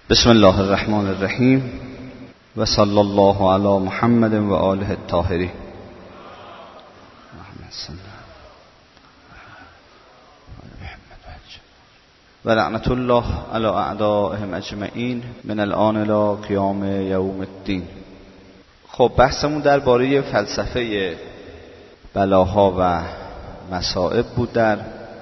بسم الله الرحمن الرحیم و صلی الله علی محمد و آله الطاهرین. و لعنت الله علی اعدائهم اجمعین من الان الی قیام یوم الدین. خب بحثمون درباره فلسفه بلاها و مصائب بود در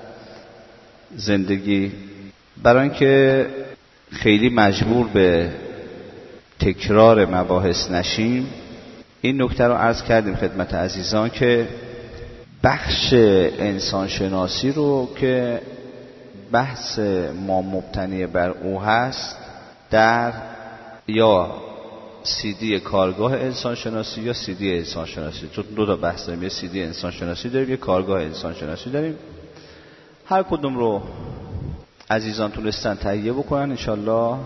زندگی. برای اینکه خیلی مجبور به تکرار مباحث نشیم، این نکته رو عرض کردیم خدمت عزیزان که بخش انسانشناسی رو که بحث ما مبتنی بر او هست در یا CD کارگاه انسانشناسی یا CD انسانشناسی، چون دو تا بحث داریم، یه CD انسانشناسی داریم، یه کارگاه انسانشناسی داریم. هر کدوم رو عزیزان تونستن تهیه بکنن انشالله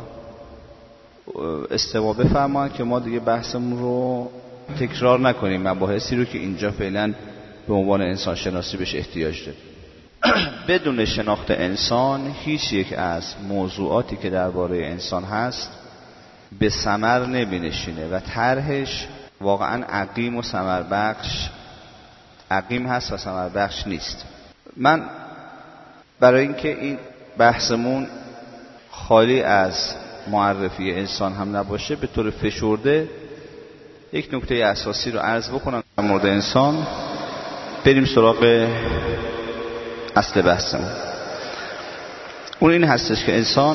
استوا بفرمایند که ما دیگه بحثمون رو تکرار نکنیم، مباحثی رو که اینجا فعلا به عنوان انسان شناسی بهش احتیاج داریم. بدون شناخت انسان هیچ یک از موضوعاتی که درباره انسان هست به ثمر نمی‌نشینه و طرحش واقعا عقیم و ثمربخش عقیم هست و ثمربخش نیست. من برای اینکه این بحثمون خالی از معرفی انسان هم نباشه به طور فشرده یک نکته اساسی رو عرض بکنم در مورد انسان، بریم سراغ اصل بحثمون. اون این هستش که انسان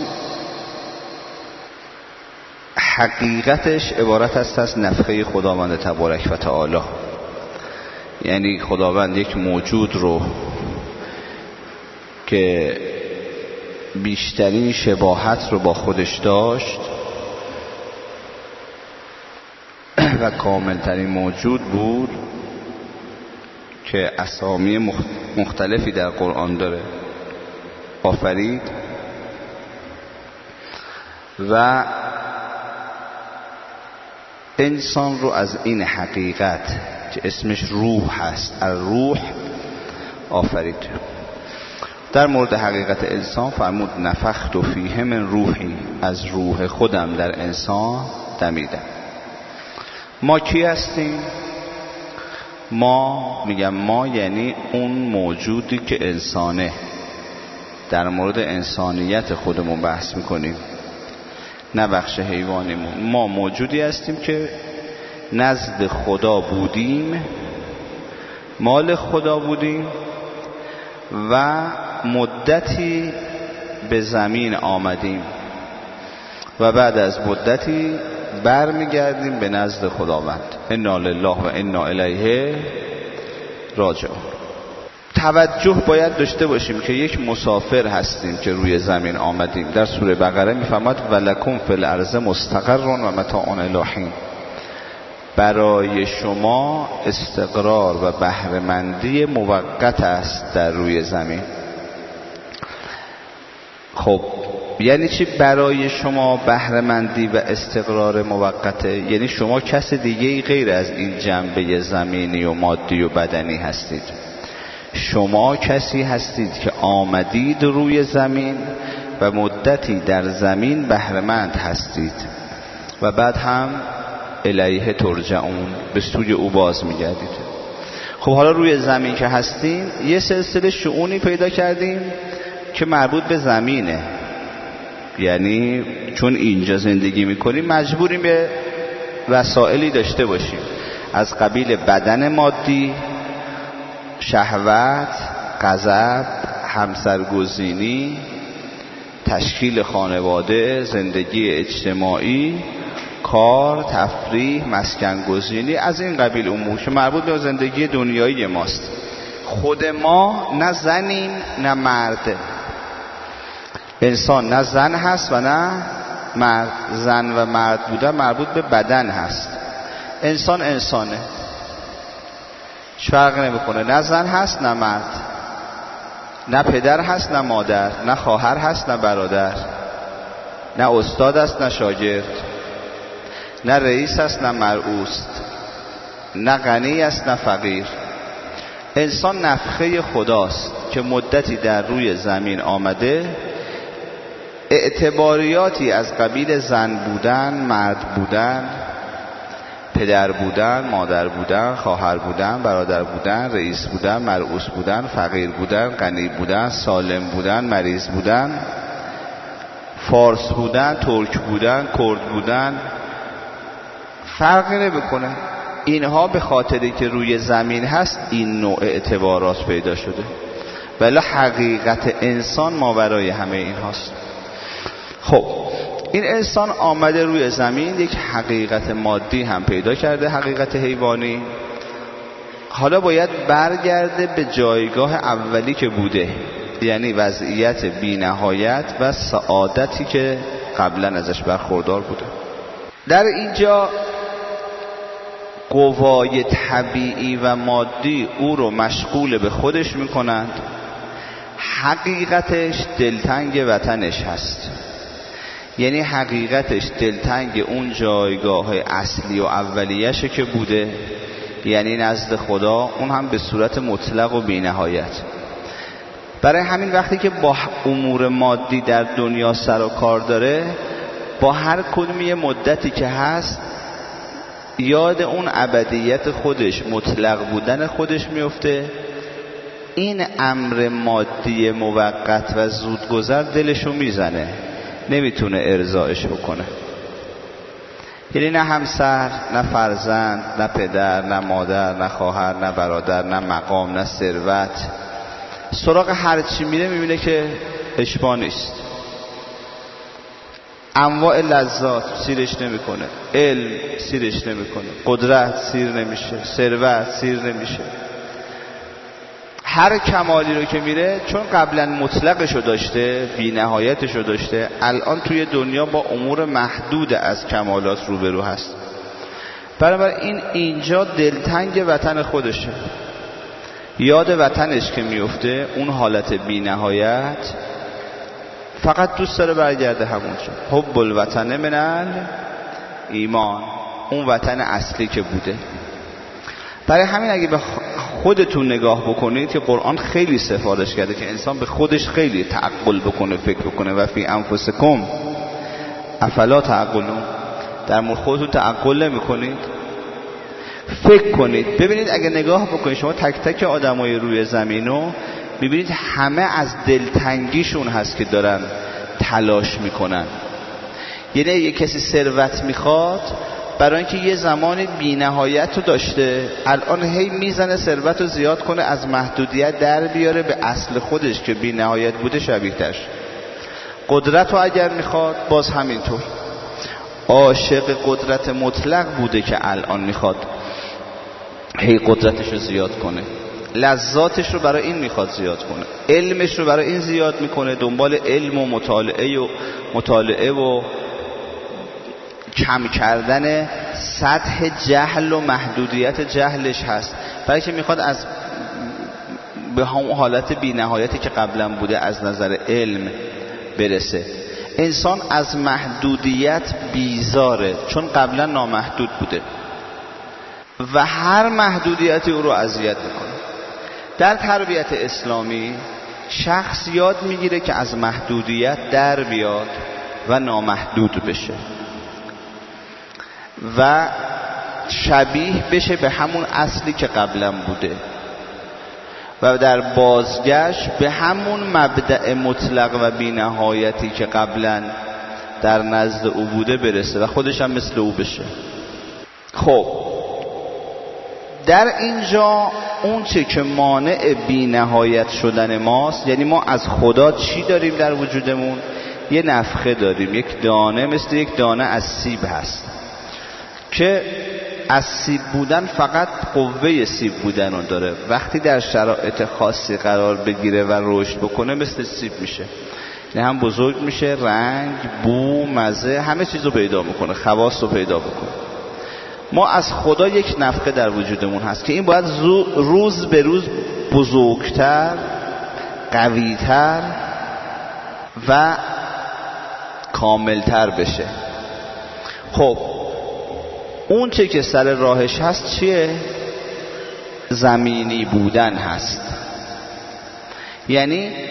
حقیقتش عبارت است از نفخه خداوند تبارک و تعالی، یعنی خداوند یک موجود رو که بیشترین شباهت رو با خودش داشت و کاملترین موجود بود که اسامی مختلفی در قرآن داره آفرید و انسان رو از این حقیقت که اسمش روح هست الروح آفرید. در مورد حقیقت انسان فرمود نفخت فیه من روحی، از روح خودم در انسان دمیدم. ما کی هستیم؟ ما یعنی اون موجودی که انسانه. در مورد انسانیت خودمون بحث میکنیم، نه بخش حیوانیمون. ما موجودی هستیم که نزد خدا بودیم، مال خدا بودیم و مدتی به زمین آمدیم و بعد از مدتی برمیگردیم به نزد خداوند. انا لله و انا الیه راجعون. توجه باید داشته باشیم که یک مسافر هستیم که روی زمین آمدیم. در سوره بقره میفرماد ولکم فی الارض مستقر و متاع الی حین، برای شما استقرار و بهره‌مندی موقت است در روی زمین. خب یعنی چی برای شما بهره‌مندی و استقرار موقته؟ یعنی شما کس دیگه‌ای غیر از این جنبه زمینی و مادی و بدنی هستید. شما کسی هستید که آمدید روی زمین و مدتی در زمین بهره‌مند هستید و بعد هم الیه ترجعون، به سوی او باز میگردید. خب حالا روی زمین که هستیم یه سلسله شؤونی پیدا کردیم که مربوط به زمینه، یعنی چون اینجا زندگی میکنیم مجبوریم به وسائلی داشته باشیم از قبیل بدن مادی، شهوت، غضب، همسرگزینی، تشکیل خانواده، زندگی اجتماعی، کار، تفریح، مسکن گزینی، از این قبیل امور که مربوط به زندگی دنیایی ماست. خود ما نه زنیم نه مرد. انسان نه زن هست و نه مرد. زن و مرد بودن مربوط به بدن هست. انسان انسانه، هیچ فرق نمیکنه، نه زن هست نه مرد، نه پدر هست نه مادر، نه خواهر هست نه برادر، نه استاد است نه شاگرد، نه رئیس است نه مرئوس، نه غنی است نه فقیر. انسان نفخه خداست که مدتی در روی زمین آمده، اعتباریاتی از قبیل زن بودن، مرد بودن، پدر بودن، مادر بودن، خواهر بودن، برادر بودن، رئیس بودن، مرئوس بودن، فقیر بودن، غنی بودن، سالم بودن، مریض بودن، فارس بودن، ترک بودن، کرد بودن، فرقی نمیکنه. اینها به خاطری که روی زمین هست این نوع اعتبارات پیدا شده، ولی حقیقت انسان ماورای همه این هاست. خب این انسان آمده روی زمین، یک حقیقت مادی هم پیدا کرده، حقیقت حیوانی. حالا باید برگرده به جایگاه اولی که بوده، یعنی وضعیت بی نهایت و سعادتی که قبلا ازش برخوردار بوده. در اینجا قوای طبیعی و مادی او رو مشغول به خودش میکنند. حقیقتش دلتنگ وطنش هست، یعنی حقیقتش دلتنگ اون جایگاه اصلی و اولیشه که بوده، یعنی نزد خدا، اون هم به صورت مطلق و بی نهایت. برای همین وقتی که با امور مادی در دنیا سر و کار داره، با هر کدومی مدتی که هست یاد اون ابدیت خودش، مطلق بودن خودش میفته. این امر مادی موقت و زودگذر دلشو میزنه، نمیتونه ارضایش بکنه. یعنی نه همسر، نه فرزند، نه پدر، نه مادر، نه خواهر، نه برادر، نه مقام، نه ثروت، سراغ هر چی میره میبینه که اشباع نیست. انواع لذات سیرش نمیکنه، علم سیرش نمیکنه، قدرت سیر نمیشه، ثروت سیر نمیشه. هر کمالی رو که میره، چون قبلا مطلقشو داشته، بی نهایتشو داشته، الان توی دنیا با امور محدود از کمالات روبرو هست. بنابراین اینجا دلتنگ وطن خودشه، یاد وطنش که میفته، اون حالت بی نهایت، فقط دوست داره برگرده همونجا. حب الوطن من ایمان، اون وطن اصلی که بوده. برای همین اگه به خودتون نگاه بکنید که قرآن خیلی سفارش کرده که انسان به خودش خیلی تعقل بکنه، فکر بکنه. و فی انفسکم افلا تعقلون، در مورد خودتون تعقل نمی کنید؟ فکر کنید، ببینید. اگه نگاه بکنید شما تک تک آدمای روی زمینو میبینید، همه از دلتنگیشون هست که دارن تلاش میکنن. یعنی یک کسی ثروت میخواد، برای اینکه یه زمان بی نهایت رو داشته، الان هی میزنه ثروت رو زیاد کنه، از محدودیت در بیاره به اصل خودش که بی نهایت بوده شبیه تر. قدرت رو اگر میخواد، باز همینطور عاشق قدرت مطلق بوده که الان میخواد هی قدرتش رو زیاد کنه. لذاتش رو برای این میخواد زیاد کنه، علمش رو برای این زیاد میکنه، دنبال علم و مطالعه و کم کردن سطح جهل و محدودیت جهلش هست، برای که میخواد از به همون حالت بی نهایتی که قبلا بوده از نظر علم برسه. انسان از محدودیت بیزاره، چون قبلا نامحدود بوده و هر محدودیتی او رو اذیت میکنه. در تربیت اسلامی شخص یاد میگیره که از محدودیت در بیاد و نامحدود بشه و شبیه بشه به همون اصلی که قبلا بوده و در بازگشت به همون مبدأ مطلق و بی نهایتی که قبلا در نزد او بوده برسه و خودش هم مثل او بشه. خب در اینجا اون چه که مانع بی نهایت شدن ماست، یعنی ما از خدا چی داریم در وجودمون؟ یه نفخه داریم، یک دانه، مثل یک دانه از سیب هست که از سیب بودن فقط قوه سیب بودن رو داره. وقتی در شرایط خاصی قرار بگیره و رشد بکنه مثل سیب میشه، نه هم بزرگ میشه، رنگ، بو، مزه، همه چیز رو پیدا میکنه، خواص رو پیدا بکنه. ما از خدا یک نفخه در وجودمون هست که این باید روز به روز بزرگتر، قویتر و کاملتر بشه. خب اون چه که سر راهش هست چیه؟ زمینی بودن هست. یعنی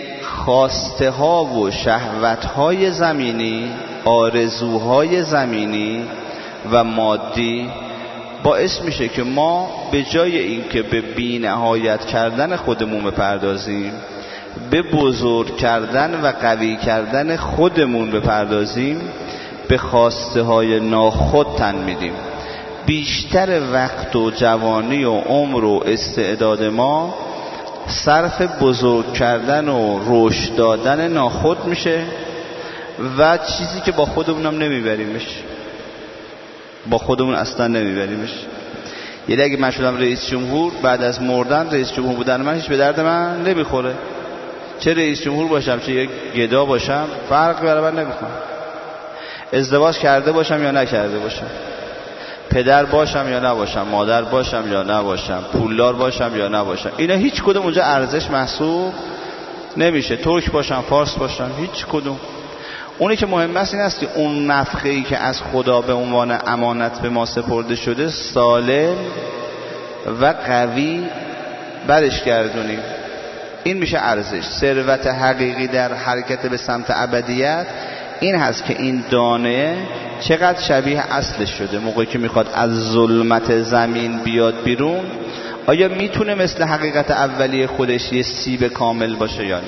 خواسته ها و شهوت های زمینی، آرزوهای زمینی و مادی باعث میشه که ما به جای اینکه به بی‌نهایت کردن خودمون بپردازیم، به بزرگ کردن و قوی کردن خودمون بپردازیم، به خواسته های ناخود تن میدیم. بیشتر وقت و جوانی و عمر و استعداد ما صرف بزرگ کردن و رشد دادن ناخود میشه و چیزی که با خودمون هم نمیبریمش، با خودمون اصلا نمیبریمش. یعنی اگه من شدم رئیس جمهور، بعد از مردن رئیس جمهور بودن من هیچ به درد من نمیخوره. چه رئیس جمهور باشم چه یک گدا باشم فرق برای من نمیکنه. ازدواج کرده باشم یا نکرده باشم، پدر باشم یا نباشم، مادر باشم یا نباشم، پولدار باشم یا نباشم، اینا هیچ کدوم اونجا ارزش محسوب نمیشه. ترک باشم، فارس باشم، هیچ کدوم. اونی که مهم است این است که اون نفخه‌ای که از خدا به عنوان امانت به ما سپرده شده سالم و قوی برش گردونیم. این میشه ارزش. ثروت حقیقی در حرکت به سمت ابدیت این هست که این دانه چقدر شبیه اصلش شده. موقعی که میخواد از ظلمت زمین بیاد بیرون، آیا میتونه مثل حقیقت اولیه خودش یه سیب کامل باشه یا نه؟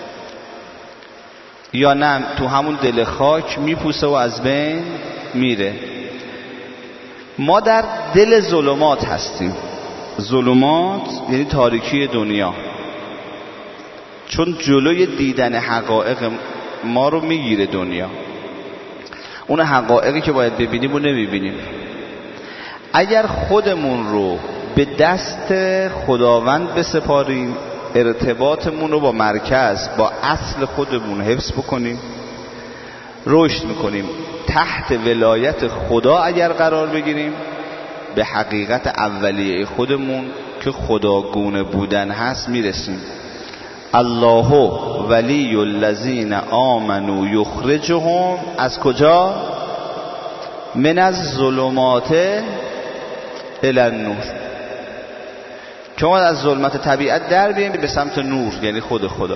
یا نه تو همون دل خاک میپوسه و از بین میره. ما در دل ظلمات هستیم. ظلمات یعنی تاریکی دنیا، چون جلوی دیدن حقایق ما رو میگیره دنیا. اون حقایقی که باید ببینیم و نمیبینیم. اگر خودمون رو به دست خداوند بسپاریم، ارتباطمون رو با مرکز، با اصل خودمون حفظ بکنیم، رشد میکنیم. تحت ولایت خدا اگر قرار بگیریم، به حقیقت اولیه خودمون که خداگونه بودن هست میرسیم. الله ولی الذین آمنوا یخرجهم از کجا؟ من الظلمات الی النور. که ما از ظلمت طبیعت در بیاییم به سمت نور، یعنی خود خدا.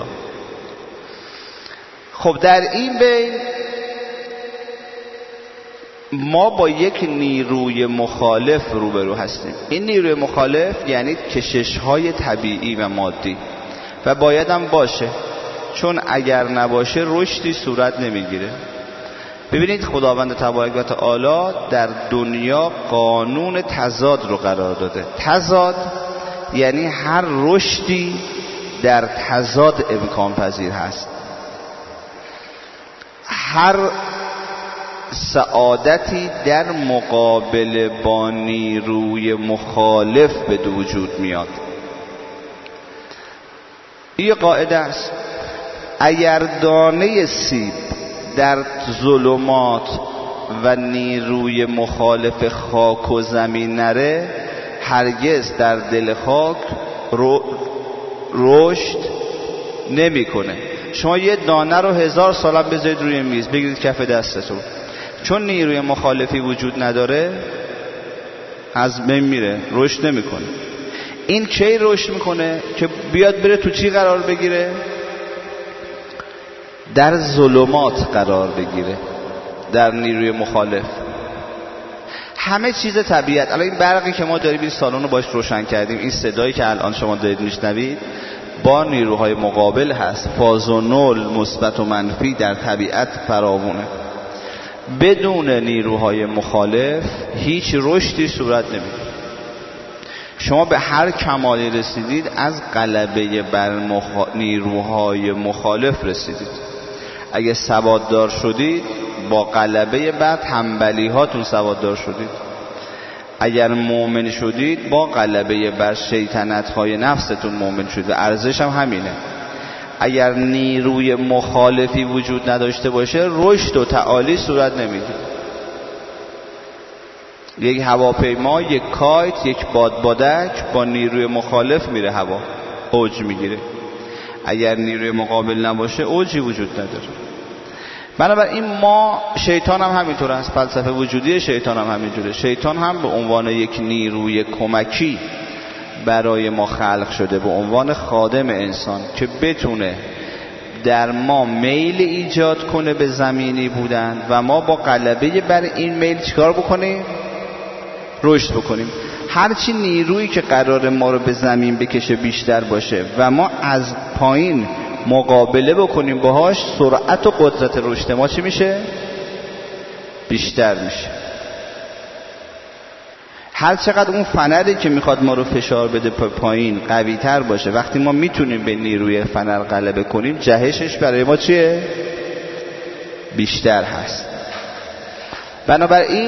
خب در این بین ما با یک نیروی مخالف روبرو هستیم. این نیروی مخالف یعنی کشش‌های طبیعی و مادی و باید هم باشه، چون اگر نباشه رشدی صورت نمیگیره. ببینید خداوند تبارک و تعالی در دنیا قانون تضاد رو قرار داده. تضاد یعنی هر رشدی در تضاد امکان پذیر هست. هر سعادتی در مقابله با نیروی مخالف به وجود میاد. این قاعده است. اگر دانه سیب در ظلمات و نیروی مخالف خاک و زمین نره، هرگز در دل خاک رشد نمیکنه. شما یه دانه رو 1000 سالم بذارید روی میز، بگیرید کف دستتون، چون نیروی مخالفی وجود نداره از بین میره، رشد نمیکنه. این کی رشد میکنه؟ که بیاد بره تو چی قرار بگیره؟ در ظلمات قرار بگیره، در نیروی مخالف. همه چیز طبیعت، الان این برقی که ما داریم این سالن رو باش روشن کردیم، این صدایی که الان شما دارید میشنوید با نیروهای مقابل هست. فاز و نول، مثبت و منفی در طبیعت فراوونه. بدون نیروهای مخالف هیچ رشدی صورت نمیگیره. شما به هر کمالی رسیدید از غلبه بر نیروهای مخالف رسیدید. اگه سواددار شدید با غلبه بر تنبلی هاتون سواددار شدید. اگر مؤمن شدید با غلبه بر شیطنت های نفستون مؤمن شدید. و ارزش هم همینه. اگر نیروی مخالفی وجود نداشته باشه رشد و تعالی صورت نمیگیره. یک هواپیما، یک کایت، یک بادبادک با نیروی مخالف میره هوا، اوج میگیره. اگر نیروی مقابل نباشه اوجی وجود نداره. بنابراین ما، شیطان هم همینطور است. فلسفه وجودی شیطان هم همینجوره. شیطان هم به عنوان یک نیروی کمکی برای ما خلق شده، به عنوان خادم انسان که بتونه در ما میل ایجاد کنه به زمینی بودن و ما با غلبه بر این میل چیکار بکنیم؟ رشد بکنیم. هرچی نیرویی که قرار ما رو به زمین بکشه بیشتر باشه و ما از پایین مقابله بکنیم باهاش، سرعت و قدرت رشد ما چی میشه؟ بیشتر میشه. هر چقدر اون فنری که میخواد ما رو فشار بده پایین قوی تر باشه، وقتی ما میتونیم به نیروی فنر غلبه کنیم، جهشش برای ما چیه؟ بیشتر هست. بنابراین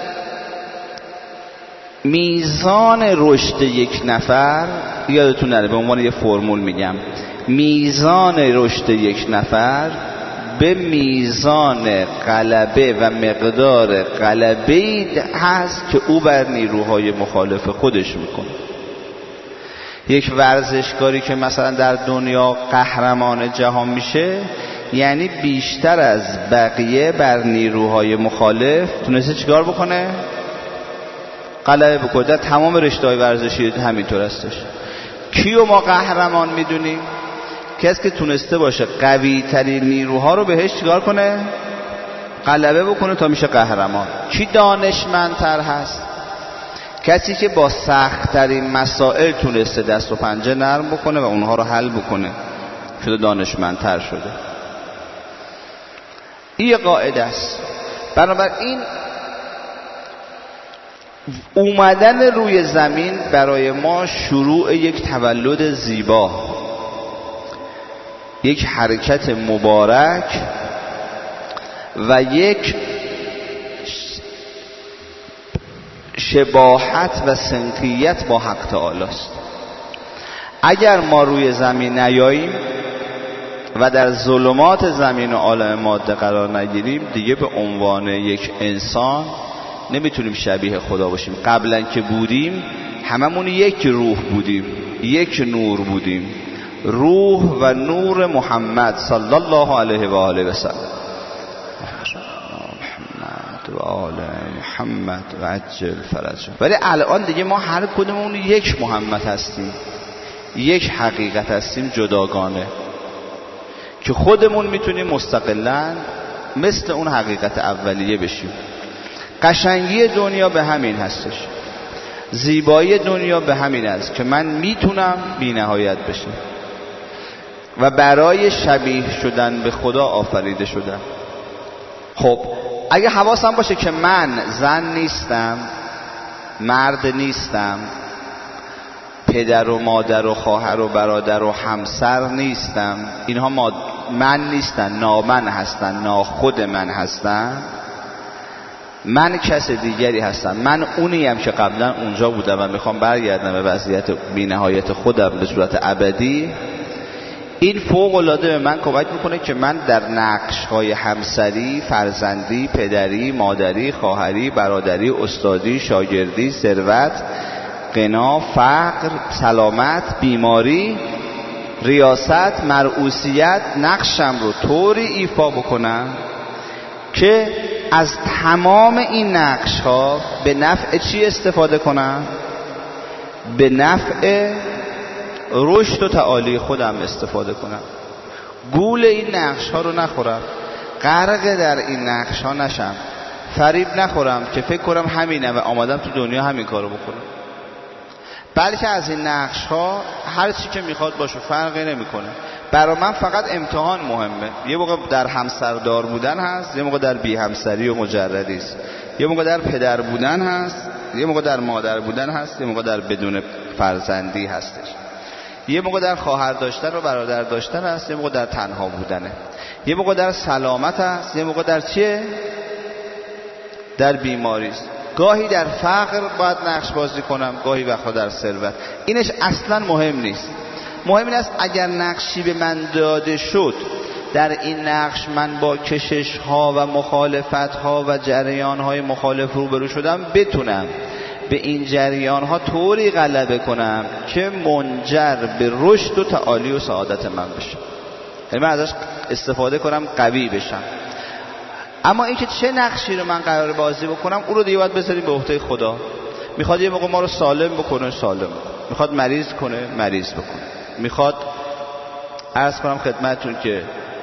میزان رشد یک نفر، یادتون نره به عنوان یه فرمول میگم، میزان رشد یک نفر به میزان غلبه و مقدار غلبه‌ای هست که او بر نیروهای مخالف خودش میکنه. یک ورزشکاری که مثلا در دنیا قهرمان جهان میشه، یعنی بیشتر از بقیه بر نیروهای مخالف تونسته چیکار بکنه؟ غلبه بکنه. در تمام رشته‌های ورزشی همینطور هستش. کیو ما قهرمان میدونیم؟ کسی که تونسته باشه قوی ترین نیروها رو بهش چیکار کنه؟ غلبه بکنه تا میشه قهرمان. کی دانشمندتر هست؟ کسی که با سخت ترین مسائل تونسته دست و پنجه نرم بکنه و اونها رو حل بکنه، شده دانشمندتر شده. این قاعده است. بنابراین اومدن روی زمین برای ما شروع یک تولد زیبا، یک حرکت مبارک و یک شباهت و سنخیت با حق تعالی است. اگر ما روی زمین نیاییم و در ظلمات زمین و عالم ماده قرار نگیریم، دیگه به عنوان یک انسان نمیتونیم شبیه خدا باشیم. قبلا که بودیم هممون یک روح بودیم، یک نور بودیم، روح و نور محمد صلی الله علیه و آله و سلم. محمد و آل محمد و عجل فرجه. ولی الان دیگه ما هر کدومون یک محمد هستیم، یک حقیقت هستیم جداگانه، که خودمون میتونیم مستقلاً مثل اون حقیقت اولیه بشیم. قشنگی دنیا به همین هستش، زیبایی دنیا به همین است که من میتونم بی نهایت بشم و برای شبیه شدن به خدا آفریده شدم. خب اگه حواسم باشه که من زن نیستم، مرد نیستم، پدر و مادر و خواهر و برادر و همسر نیستم، اینها من نیستن، نامن هستن، ناخود من هستن، من کس دیگری هستم، من اونیم که قبلا اونجا بودم و میخوام برگردم به وضعیت بی‌نهایت خودم به صورت ابدی. این فوق العاده به من کمک میکنه که من در نقش‌های همسری، فرزندی، پدری، مادری، خواهری، برادری، استادی، شاگردی، ثروت، غنا، فقر، سلامت، بیماری، ریاست، مرئوسیت، نقشم رو طوری ایفا بکنم که از تمام این نقش ها به نفع چی استفاده کنم؟ به نفع رشد و تعالی خودم استفاده کنم. گول این نقش ها رو نخورم، غرق در این نقش ها نشم، فریب نخورم که فکر کنم همینه و آمدم تو دنیا همین کارو بکنم، بلکه از این نقش ها هر چی که میخواد باشه فرقی نمیکنه. برای من فقط امتحان مهمه. یه موقع در همسردار بودن هست، یه موقع در بی همسری و مجردی است، یه موقع در پدر بودن هست، یه موقع در مادر بودن هست، یه موقع در بدون فرزندی هستش، یه موقع در خواهر داشتن و برادر داشتن هست، یه موقع در تنها بودنه، یه موقع در سلامت هست، یه موقع در چیه؟ در بیماری است. گاهی در فقر باید نقش بازی کنم، گاهی وقتا در ثروت. اینش اصلا مهم نیست. مهم این است اگر نقشی به من داده شد، در این نقش من با کشش ها و مخالفت ها و جریان های مخالف روبرو شدم، بتونم به این جریان ها طوری غلبه کنم که منجر به رشد و تعالی و سعادت من بشه، یعنی من ازش استفاده کنم، قوی بشم. اما اینکه چه نقشی رو من قراره بازی بکنم، اون رو دیگه باید بذاریم به عهده خدا. میخواد یه موقع ما رو سالم بکنه، سالم بکنه. میخواد مریض کنه، مریض بکنه. میخواد عرض کنم خدمتتون که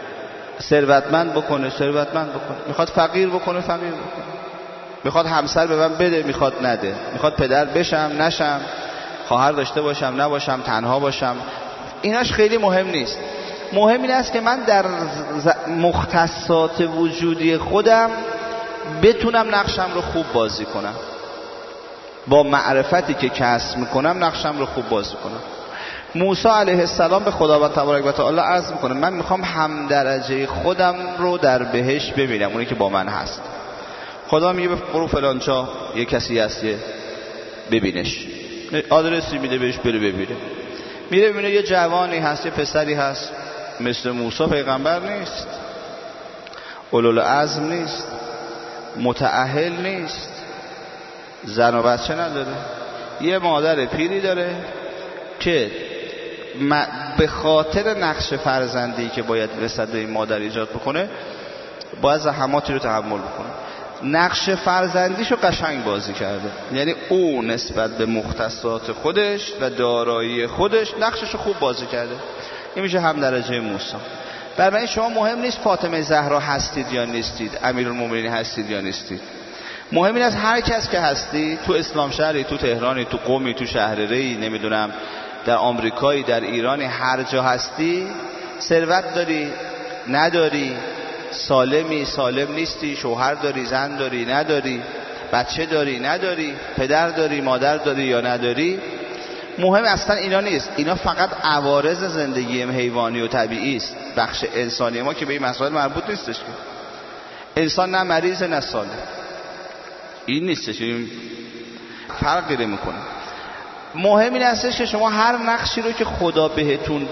ثروتمند بکنه، میخواد فقیر بکنه، میخواد همسر به من بده، میخواد نده، میخواد پدر بشم نشم، خواهر داشته باشم نباشم، تنها باشم. ایناش خیلی مهم نیست. مهم این است که من در مختصات وجودی خودم بتونم نقشم رو خوب بازی کنم، با معرفتی که کسب میکنم نقشم رو خوب بازی کنم. موسی علیه السلام به خداوند تبارک و تعالی عرض میکنه من میخوام هم درجه خودم رو در بهشت ببینم، اونی که با من هست. خدا میگه برو فلان جا یه کسی هست ببینش، آدرسی میده بهش، بره ببینه. میره ببینه یه جوانی هست، یه پسری هست، مثل موسی پیغمبر نیست، اولوالعزم نیست، متأهل نیست، زن و بچه نداره، یه مادر پیری داره که به خاطر نقش فرزندی که باید رسد به این مادر ایجاد بکنه باید زحماتی رو تحمل بکنه. نقش فرزندیشو قشنگ بازی کرده، یعنی او نسبت به مختصات خودش و دارایی خودش نقششو خوب بازی کرده. این میشه هم درجه موسی. برای شما مهم نیست فاطمه زهرا هستید یا نیستید، امیرالمومنین هستید یا نیستید. مهم این است هر کس که هستی، تو اسلام شهری، تو تهرانی، تو قمی، تو شهرری، نمیدونم در آمریکایی، در ایرانی، هر جا هستی، ثروت داری نداری، سالمی سالم نیستی، شوهر داری زن داری نداری، بچه داری نداری، پدر داری مادر داری یا نداری، مهم اصلا اینا نیست. اینا فقط عوارض زندگی حیوانی و طبیعی است. بخش انسانی ما که به این مسائل مربوط نیستش. که انسان نه مریض نه سالم، این نیستش، این فرقی نمیکنه. مهم این هستش که شما هر نقشی رو که خدا بهتون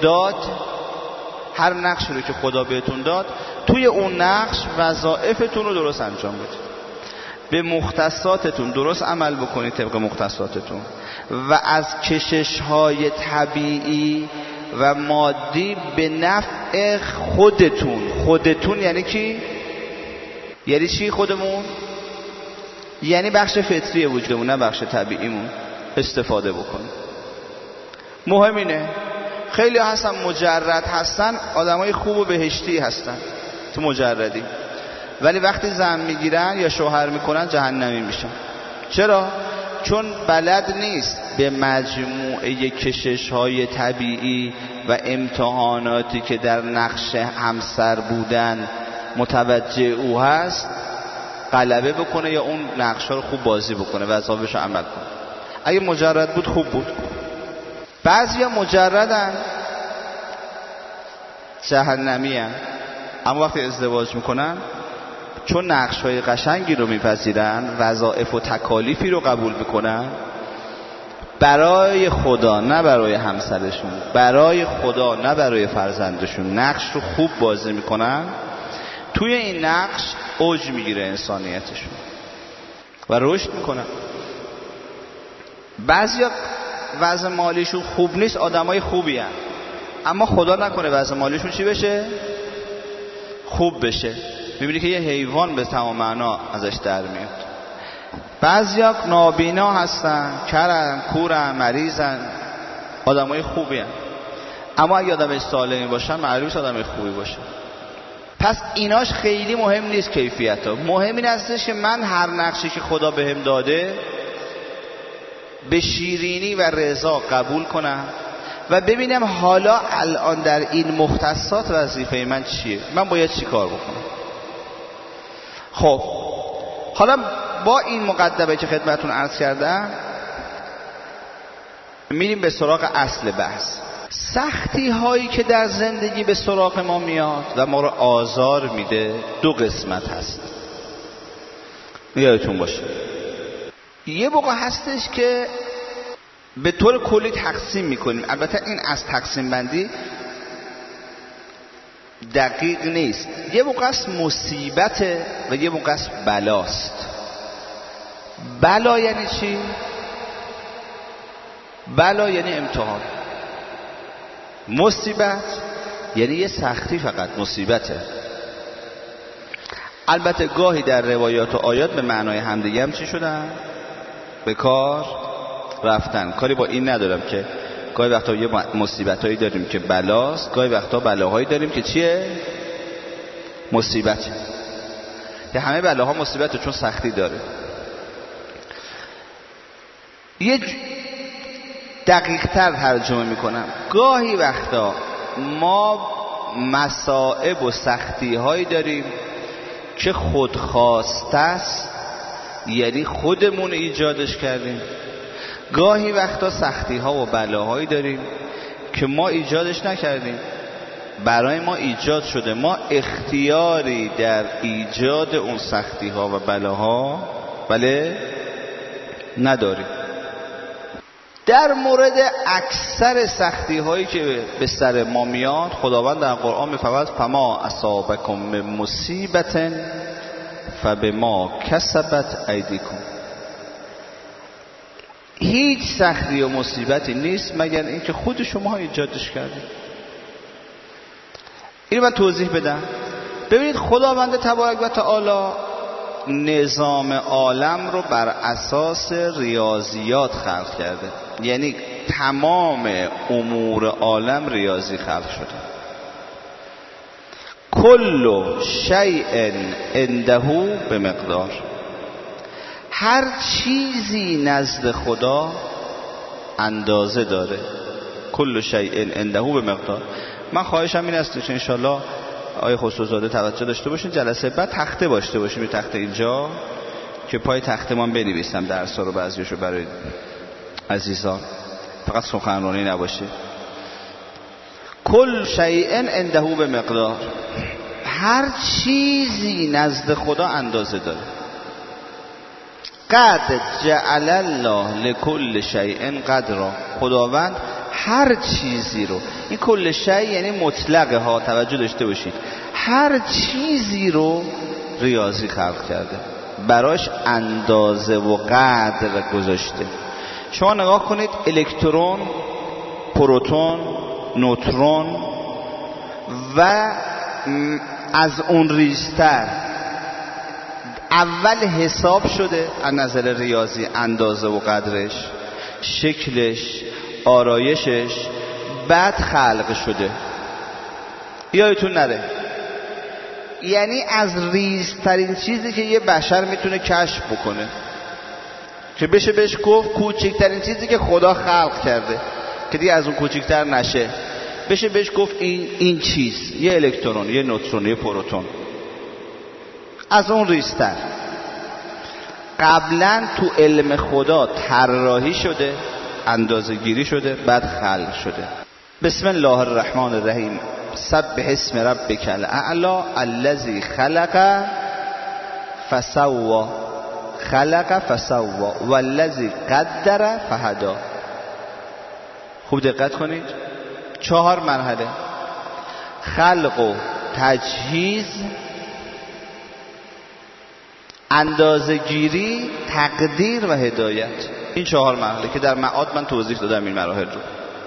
داد، توی اون نقش وظایفتون رو درست انجام بدید، به مختصاتتون درست عمل بکنید طبق مختصاتتون، و از کشش‌های طبیعی و مادی به نفع خودتون یعنی کی؟ یعنی چی خودمون؟ یعنی بخش فطری وجودمون نه بخش طبیعیمون استفاده بکنید. مهم اینه. خیلی هستن مجرد هستن، آدمای خوب و بهشتی هستن تو مجردی، ولی وقتی زن میگیرن یا شوهر میکنن جهنمی میشن. چرا؟ چون بلد نیست به مجموعه کشش‌های طبیعی و امتحاناتی که در نقش همسر بودن متوجه او هست غلبه بکنه یا اون نقش‌ها رو خوب بازی بکنه و وظایفش رو عمل کنه. اگه مجرد بود خوب بود. بعضیا مجردن جهنمی هن. اما وقتی ازدواج میکنن چون نقش‌های قشنگی رو میپذیرن، وظایف و تکالیفی رو قبول میکنن، برای خدا نه برای همسرشون، برای خدا نه برای فرزندشون نقش رو خوب بازی میکنن، توی این نقش اوج میگیره انسانیتشون و رشد میکنن. بعضیا وضع مالیشون خوب نیست، آدمای خوبی هن. اما خدا نکنه وضع مالیشون چی بشه؟ خوب بشه. میبینی که یه حیوان به تمام معنا ازش در میاد. بعضیا نابینا هستن، کرن، کورن، مریضن، آدمای خوبی هن. اما اگه آدم سالمی باشن معلومه آدم خوبی باشن. پس ایناش خیلی مهم نیست کیفیت ها. مهم این هستش که من هر نقشی که خدا بهم داده به شیرینی و رضا قبول کنم و ببینم حالا الان در این مختصات وظیفه من چیه، من باید چی کار بکنم. خب حالا با این مقدمه که خدمتون عرض کردم میریم به سراغ اصل بحث. سختی هایی که در زندگی به سراغ ما میاد و ما رو آزار میده دو قسمت هست، یادتون باشه. یه موقع هستش که به طور کلی تقسیم میکنیم، البته این از تقسیم بندی دقیق نیست. یه موقع است مصیبته و یه موقع است بلاست. بلا یعنی چی؟ بلا یعنی امتحان. مصیبت یعنی یه سختی، فقط مصیبته. البته گاهی در روایات و آیات به معنای همدیگه هم چی شدن؟ به کار رفتن. کاری با این ندارم که گاهی وقتا یه مصیبتایی داریم که بلاست، گاهی وقتا بلاهایی داریم که چیه؟ مصیبت، که همه بلاها مصیبته چون سختی داره. یه دقیق تر ترجمه میکنم. گاهی وقتا ما مصائب و سختی هایی داریم که خودخواسته است، یعنی خودمون ایجادش کردیم. گاهی وقتا سختی ها و بلاهایی داریم که ما ایجادش نکردیم، برای ما ایجاد شده، ما اختیاری در ایجاد اون سختی ها و بلاها بله نداریم. در مورد اکثر سختی هایی که به سر ما میاد خداوند در قرآن میفرماید فما اصابکم من مصیبت فبما کسبت ایدیکم. هیچ سختی و مصیبتی نیست مگر اینکه خود شما ایجادش کردید. اینو من توضیح بدم. ببینید خداوند تبارک و تعالی نظام عالم رو بر اساس ریاضیات خلق کرده، یعنی تمام امور عالم ریاضی خلق شده. کل شیء عنده به مقدار، هر چیزی نزد خدا اندازه داره. کل شیء عنده به مقدار. من خواهشم این است که انشالله آیه خسروزاده توجه داشته باشین، جلسه بعد تخته داشته باشیم، یه تخته اینجا که پای تخته من بنویسم درس‌ها رو بعضیشو برای عزیزان، فقط سخنرانی نباشه. کل شیء عنده به مقدار، هر چیزی نزد خدا اندازه داره. قد جعل الله لكل شیء قدرا، خداوند هر چیزی رو، این کل شیء یعنی مطلقه ها، توجه داشته باشید، هر چیزی رو ریاضی خلق کرده، براش اندازه و قدر گذاشته. شما نگاه کنید، الکترون، پروتون، نوترون و از اون ریزتر اول حساب شده از نظر ریاضی، اندازه و قدرش، شکلش، آرایشش، بعد خلق شده. یادتون نره، یعنی از ریزترین چیزی که یه بشر میتونه کشف بکنه، که بشه بهش گفت کوچکترین چیزی که خدا خلق کرده که دیگه از اون کوچکتر نشه، بشه بهش گفت این چیز، یه الکترون، یه نوترون، یه پروتون، از اون ریزتر. قبلا تو علم خدا طراحی شده، اندازه گیری شده، بعد خلق شده. بسم الله الرحمن الرحیم. سبح اسم ربک الاعلی الذی خلق فسوى، خلق فسوى والذی قدر فهدی. خوب دقت کنید، 4 مرحله: خلق و تجهیز، اندازه گیری، تقدیر و هدایت. این 4 مرحله که در معاد من توضیح دادم این مراحل رو.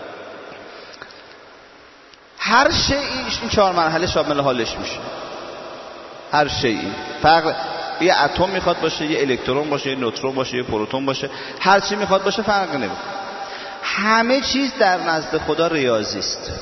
هر شیء این 4 مرحله شامل حالش میشه. هر شیء فرق، یه اتم میخواد باشه، یه الکترون باشه، یه نوترون باشه، یه پروتون باشه، هر چی میخواد باشه فرق نمیکنه. همه چیز در نزد خدا ریاضی است.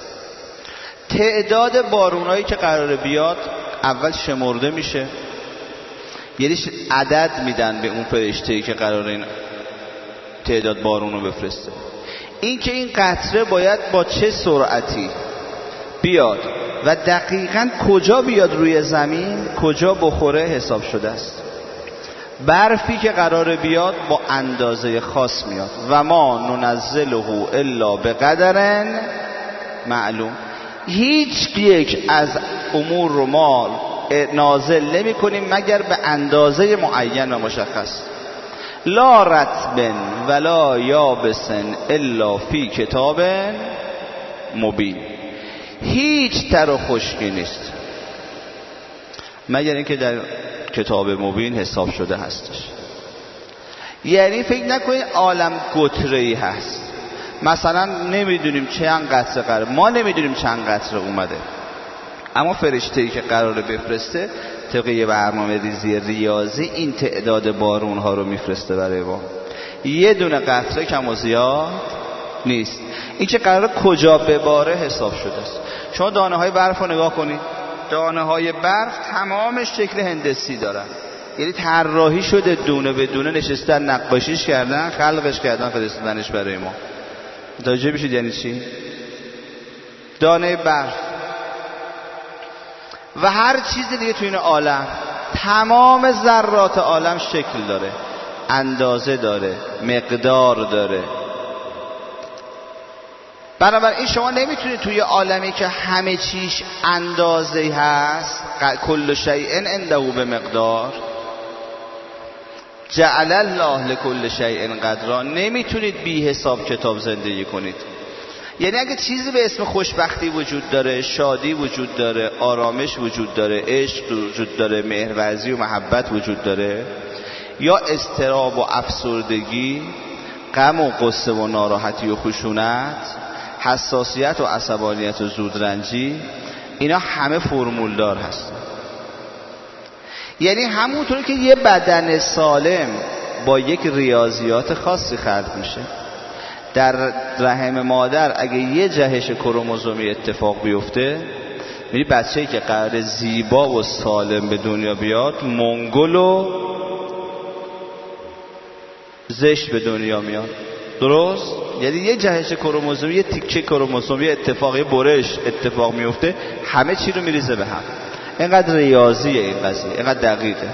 تعداد بارونایی که قراره بیاد اول شمرده میشه، یعنی عدد میدن به اون فرشته‌ای که قراره این تعداد بارون رو بفرسته. این که این قطره باید با چه سرعتی بیاد و دقیقاً کجا بیاد روی زمین، کجا بخوره، حساب شده است. برفی که قراره بیاد با اندازه خاص میاد. و ما ننزله الا بقدر معلوم. هیچ یک از امور رو ما نازل نمی کنیم مگر به اندازه معین و مشخص. لا رطب ولا یابس الا فی کتاب مبین. هیچ تر و خشکی نیست مگر اینکه در کتاب مبین حساب شده هستش. یعنی فکر نکنید عالم گتره‌ای هست، مثلا نمیدونیم چند قطره قرار، ما نمیدونیم چند قطره اومده، اما فرشته‌ای که قراره بفرسته طبق یه برنامه ریزی ریاضی این تعداد بارون ها رو میفرسته برای ما. یه دونه قطره کم و زیاد نیست. این که قراره کجا بباره حساب شده است. شما دانه های برف رو نگاه کنید، دانه های برف تمامش شکل هندسی دارن، یعنی طراحی شده، دونه به دونه نشستن نقاشیش کردن، خلقش کردن، فرستادنش برای ما. متوجه بشید یعنی چی؟ دانه برف و هر چیز دیگه تو این عالم، تمام ذرات عالم شکل داره، اندازه داره، مقدار داره. بنابراین شما نمیتونید توی عالمی که همه چیش اندازه هست، کل شیء عنده به مقدار، جعل الله لکل شیء قدرا، نمیتونید بی حساب کتاب زندگی کنید. یعنی اگه چیزی به اسم خوشبختی وجود داره، شادی وجود داره، آرامش وجود داره، عشق وجود داره، مهرورزی و محبت وجود داره، یا اضطراب و افسردگی، غم و غصه و ناراحتی و خشونت، حساسیت و عصبانیت و زودرنجی، اینا همه فرمولدار هستن. یعنی همونطوری که یه بدن سالم با یک ریاضیات خاصی خلق میشه، در رحم مادر اگه یه جهش کروموزومی اتفاق بیفته، یعنی بچه‌ای که قرار زیبا و سالم به دنیا بیاد، منگل و زشت به دنیا میاد. درست؟ یعنی یه جهش کروموزومی، یه تیکه کروموزومی اتفاقی برش اتفاق میفته، همه چی رو میریزه به هم. اینقدر ریاضیه این قضیه، اینقدر دقیقه.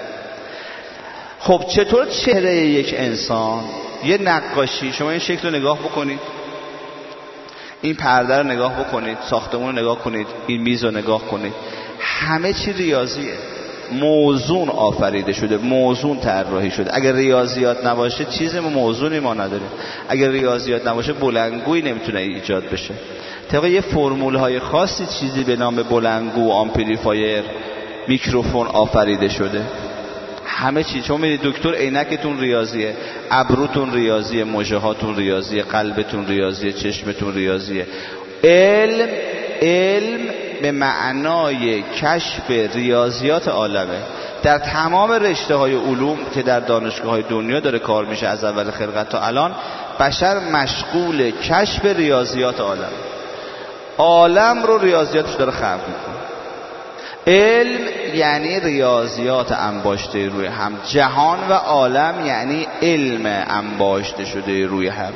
خب چطور چهره یک انسان، یه نقاشی، شما این شکل رو نگاه بکنید، این پرده رو نگاه بکنید، ساختمون رو نگاه کنید، این میز رو نگاه کنید، همه چی ریاضیه، موزون آفریده شده، موزون طراحی شده. اگر ریاضیات نباشه چیزی موزونی ما نداریم. اگر ریاضیات نباشه بلندگویی نمیتونه ایجاد بشه. طبق یه فرمول‌های خاصی چیزی به نام بلندگو، آمپلیفایر، میکروفون آفریده شده. همه چی. شما میرید دکتر، عینکتون ریاضیه، ابروتون ریاضیه، مژه هاتون ریاضیه، قلبتون ریاضیه، چشمتون ریاضیه. علم به معنای کشف ریاضیات عالمه. در تمام رشته‌های علوم که در دانشگاه‌های دنیا داره کار میشه از اول خلقت تا الان، بشر مشغول کشف ریاضیات عالم رو ریاضیاتش داره خلق میکنه. علم یعنی ریاضیات انباشته روی هم، جهان و عالم یعنی علم انباشته شده روی هم.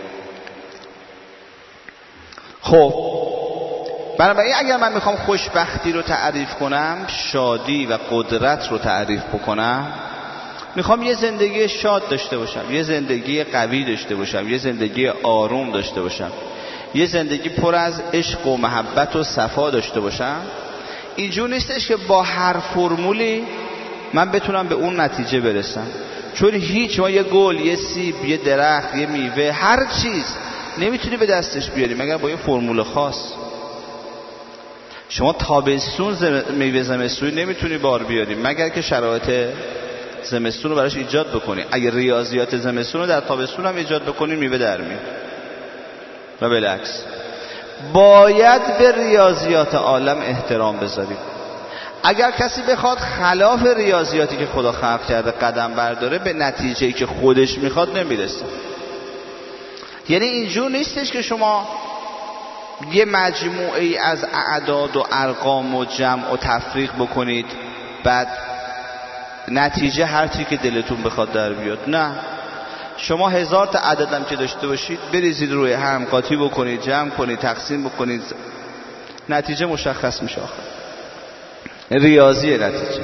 خب بنابراین اگر من میخوام خوشبختی رو تعریف کنم، شادی و قدرت رو تعریف بکنم، میخوام یه زندگی شاد داشته باشم، یه زندگی قوی داشته باشم، یه زندگی آروم داشته باشم، یه زندگی پر از عشق و محبت و صفا داشته باشم. اینجور نیستش که با هر فرمولی من بتونم به اون نتیجه برسم، چون هیچ ما یه گل، یه سیب، یه درخت، یه میوه، هر چیز نمیتونی به دستش بیاری مگر با یه فرمول خاص. شما تابستون میوه زمستونی نمیتونی بار بیاری مگر که شرایط زمستون رو براش ایجاد بکنی. اگه ریاضیات زمستون رو در تابستون هم ایجاد بکنی، میوه در میاد. و بالعکس باید به ریاضیات عالم احترام بذاریم. اگر کسی بخواد خلاف ریاضیاتی که خدا خلق کرده قدم برداره، به نتیجه‌ای که خودش میخواد نمیرسه. یعنی اینجور نیستش که شما یه مجموعه از اعداد و ارقام و جمع و تفریق بکنید، بعد نتیجه هر چی که دلتون بخواد در بیاد. نه، شما 1000 تا عدد هم که داشته باشید، بریزید روی هم، قاطی بکنید، جمع کنید، تقسیم بکنید، نتیجه مشخص میشه. آخر ریاضی نتیجه.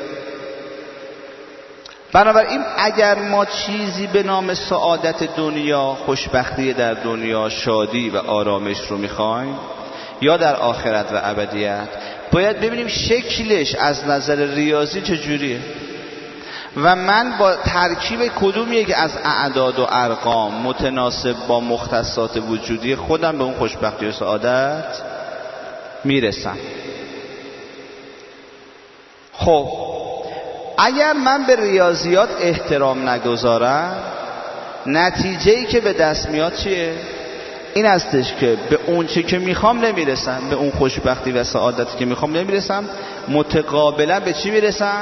بنابراین اگر ما چیزی به نام سعادت دنیا، خوشبختی در دنیا، شادی و آرامش رو میخوایم، یا در آخرت و ابدیت، باید ببینیم شکلش از نظر ریاضی چجوریه و من با ترکیب کدوم یک از اعداد و ارقام متناسب با مختصات وجودی خودم به اون خوشبختی و سعادت میرسم. خب اگر من به ریاضیات احترام نگذارم، نتیجه‌ای که به دست میاد چیه؟ این هستش که به اون چی که میخوام نمیرسم، به اون خوشبختی و سعادتی که میخوام نمیرسم. متقابلا به چی میرسم؟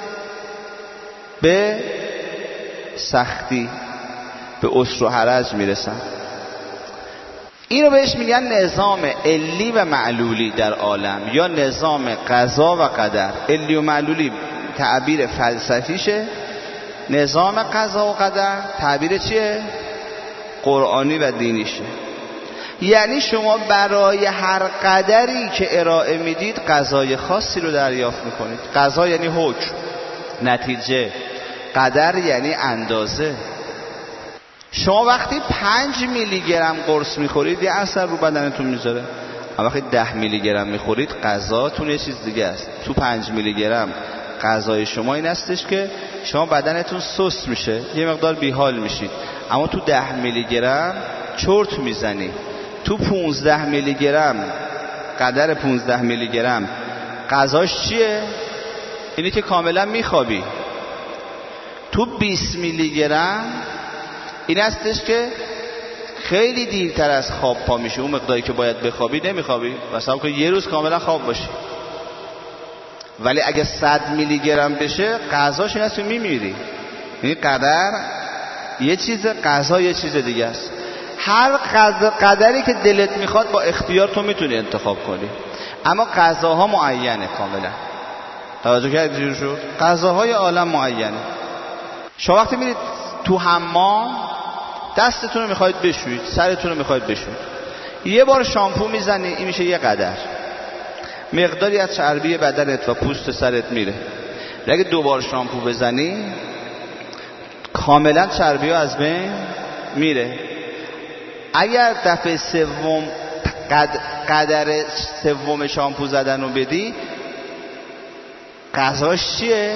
به سختی، به عسر و حرج میرسم. اینو بهش میگن نظام علی و معلولی در عالم، یا نظام قضا و قدر. علی و معلولی تعبیر فلسفیشه، نظام قضا و قدر تعبیر چیه؟ قرآنی و دینیشه. یعنی شما برای هر قدری که ارائه میدید قضای خاصی رو دریافت میکنید. قضا یعنی حکم، نتیجه. قدر یعنی اندازه. شما وقتی 5 میلی گرم قرص میخورید یه اثر رو بدنتون میذاره، اما وقتی 10 میلی گرم میخورید قضاتون یه چیز دیگه است. تو 5 میلی گرم قضای شما این هستش که شما بدنتون سست میشه، یه مقدار بیحال میشید، اما تو 10 میلی گرم چرت میزنی. تو 15 میلی گرم قدر 15 میلی گرم قضاش چیه؟ اینی که کاملا میخوابی. تو 20 میلی گرم این هستش که خیلی دیرتر از خواب پا میشه، اون مقداری که باید بخوابی نمیخوابی، مثلا که یه روز کاملا خواب باشی. ولی اگه 100 میلی گرم بشه قضاش این هست که میمیری. یعنی قدر یه چیز، قضا یه چیز دیگه است. هر قدری که دلت میخواد با اختیار تو میتونی انتخاب کنی، اما قضاها معینه کاملا. توجه کردید شد؟ قضاهای عالم معینه. شما وقتی میرید تو حمام دستتون رو میخواید بشویید، سرتون رو میخواید بشویید، یه بار شامپو میزنی، این میشه یه قدر. مقداری از چربی بدنت و پوست سرت میره. اگه 2 بار شامپو بزنی کاملا چربی ها از بین میره. اگر دفعه سوم قدر سوم شامپو زدن رو بدی، قضاش چیه؟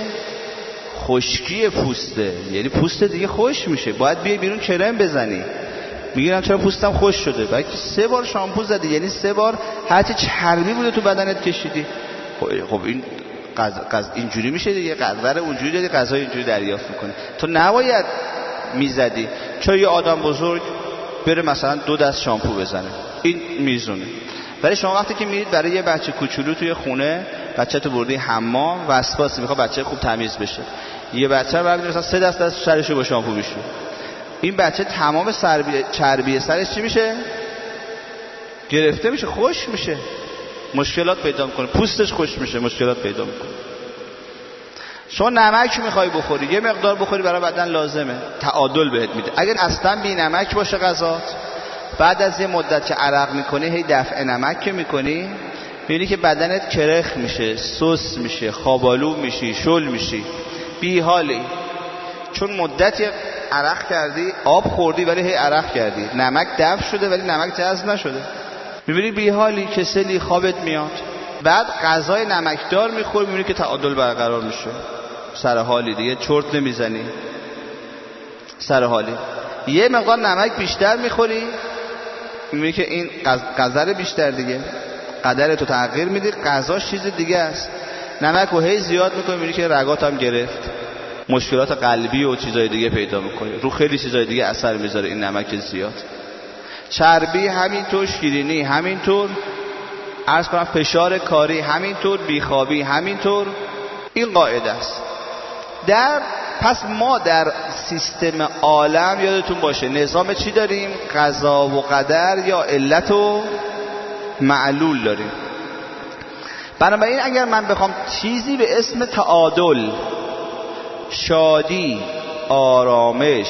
خشکی پوسته، یعنی پوست دیگه خوش میشه، باید بیای بیرون کرم بزنی. میگیرن چرا پوستم خوش شده؟ بلکه 3 بار شامپو زدی، یعنی 3 بار هرچی چربی بوده تو بدنت کشیدی. خب این اینجوری میشه دیگه، قدر اونجوری دادی، غذا اینجوری دریافت میکنی. تو نباید میزدی. چون یه آدم بزرگ بره مثلا 2 دست شامپو بزنه، این میزونه. ولی شما وقتی که میرید برای یه بچه کوچولو توی خونه، بچه تو بردی حمام، وسواس میخواد بچه خوب تمیز بشه، یه بچه رو برمی‌داری مثلا 3 دست از سرشو با شامپو بشوری، این بچه تمام چربی سرش چی میشه؟ گرفته میشه، خوش میشه، مشکلات پیدا میکنه، پوستش خوش میشه، مشکلات پیدا میکنه. شما نمک میخوای بخوری، یه مقدار بخوری برای بدن لازمه، تعادل بهت میده. اگر اصلا بی نمک باشه غذات، بعد از یه مدت که عرق میکنی، هی دفع نمک که میکنی، میبینی که بدنت کرخ میشه، سست میشه، خوابالو میشی، شل میشی، بیحالی. چون مدتی عرق کردی، آب خوردی ولی هی عرق کردی، نمک دفع شده ولی نمک جذب نشده، میبینی بیحالی، کسلی، خوابت میاد. بعد غذای نمکدار میخوری، میبینی که تعادل برقرار میشه، سر حالی دیگه، چرت نمیزنی، سر حالی. یه مقدار نمک بیشتر میخوری، میبینی که این قدر بیشتر دیگه، قدر تو تغییر میدی، غذاش چیز دیگه است. نمک رو هی زیاد میکنی، میبینی که رگات هم گرفت، مشکلات قلبی و چیزای دیگه پیدا میکنی، رو خیلی چیزای دیگه اثر میذاره این نمک زیاد. چربی همینطور، شیرینی همینطور، عرض کنم فشار کاری همینطور، بیخوابی همینطور. این قاعده است. پس ما در سیستم عالم یادتون باشه نظام چی داریم؟ قضا و قدر یا علت و معلول داریم. بنابراین اگر من بخوام چیزی به اسم تعادل، شادی، آرامش،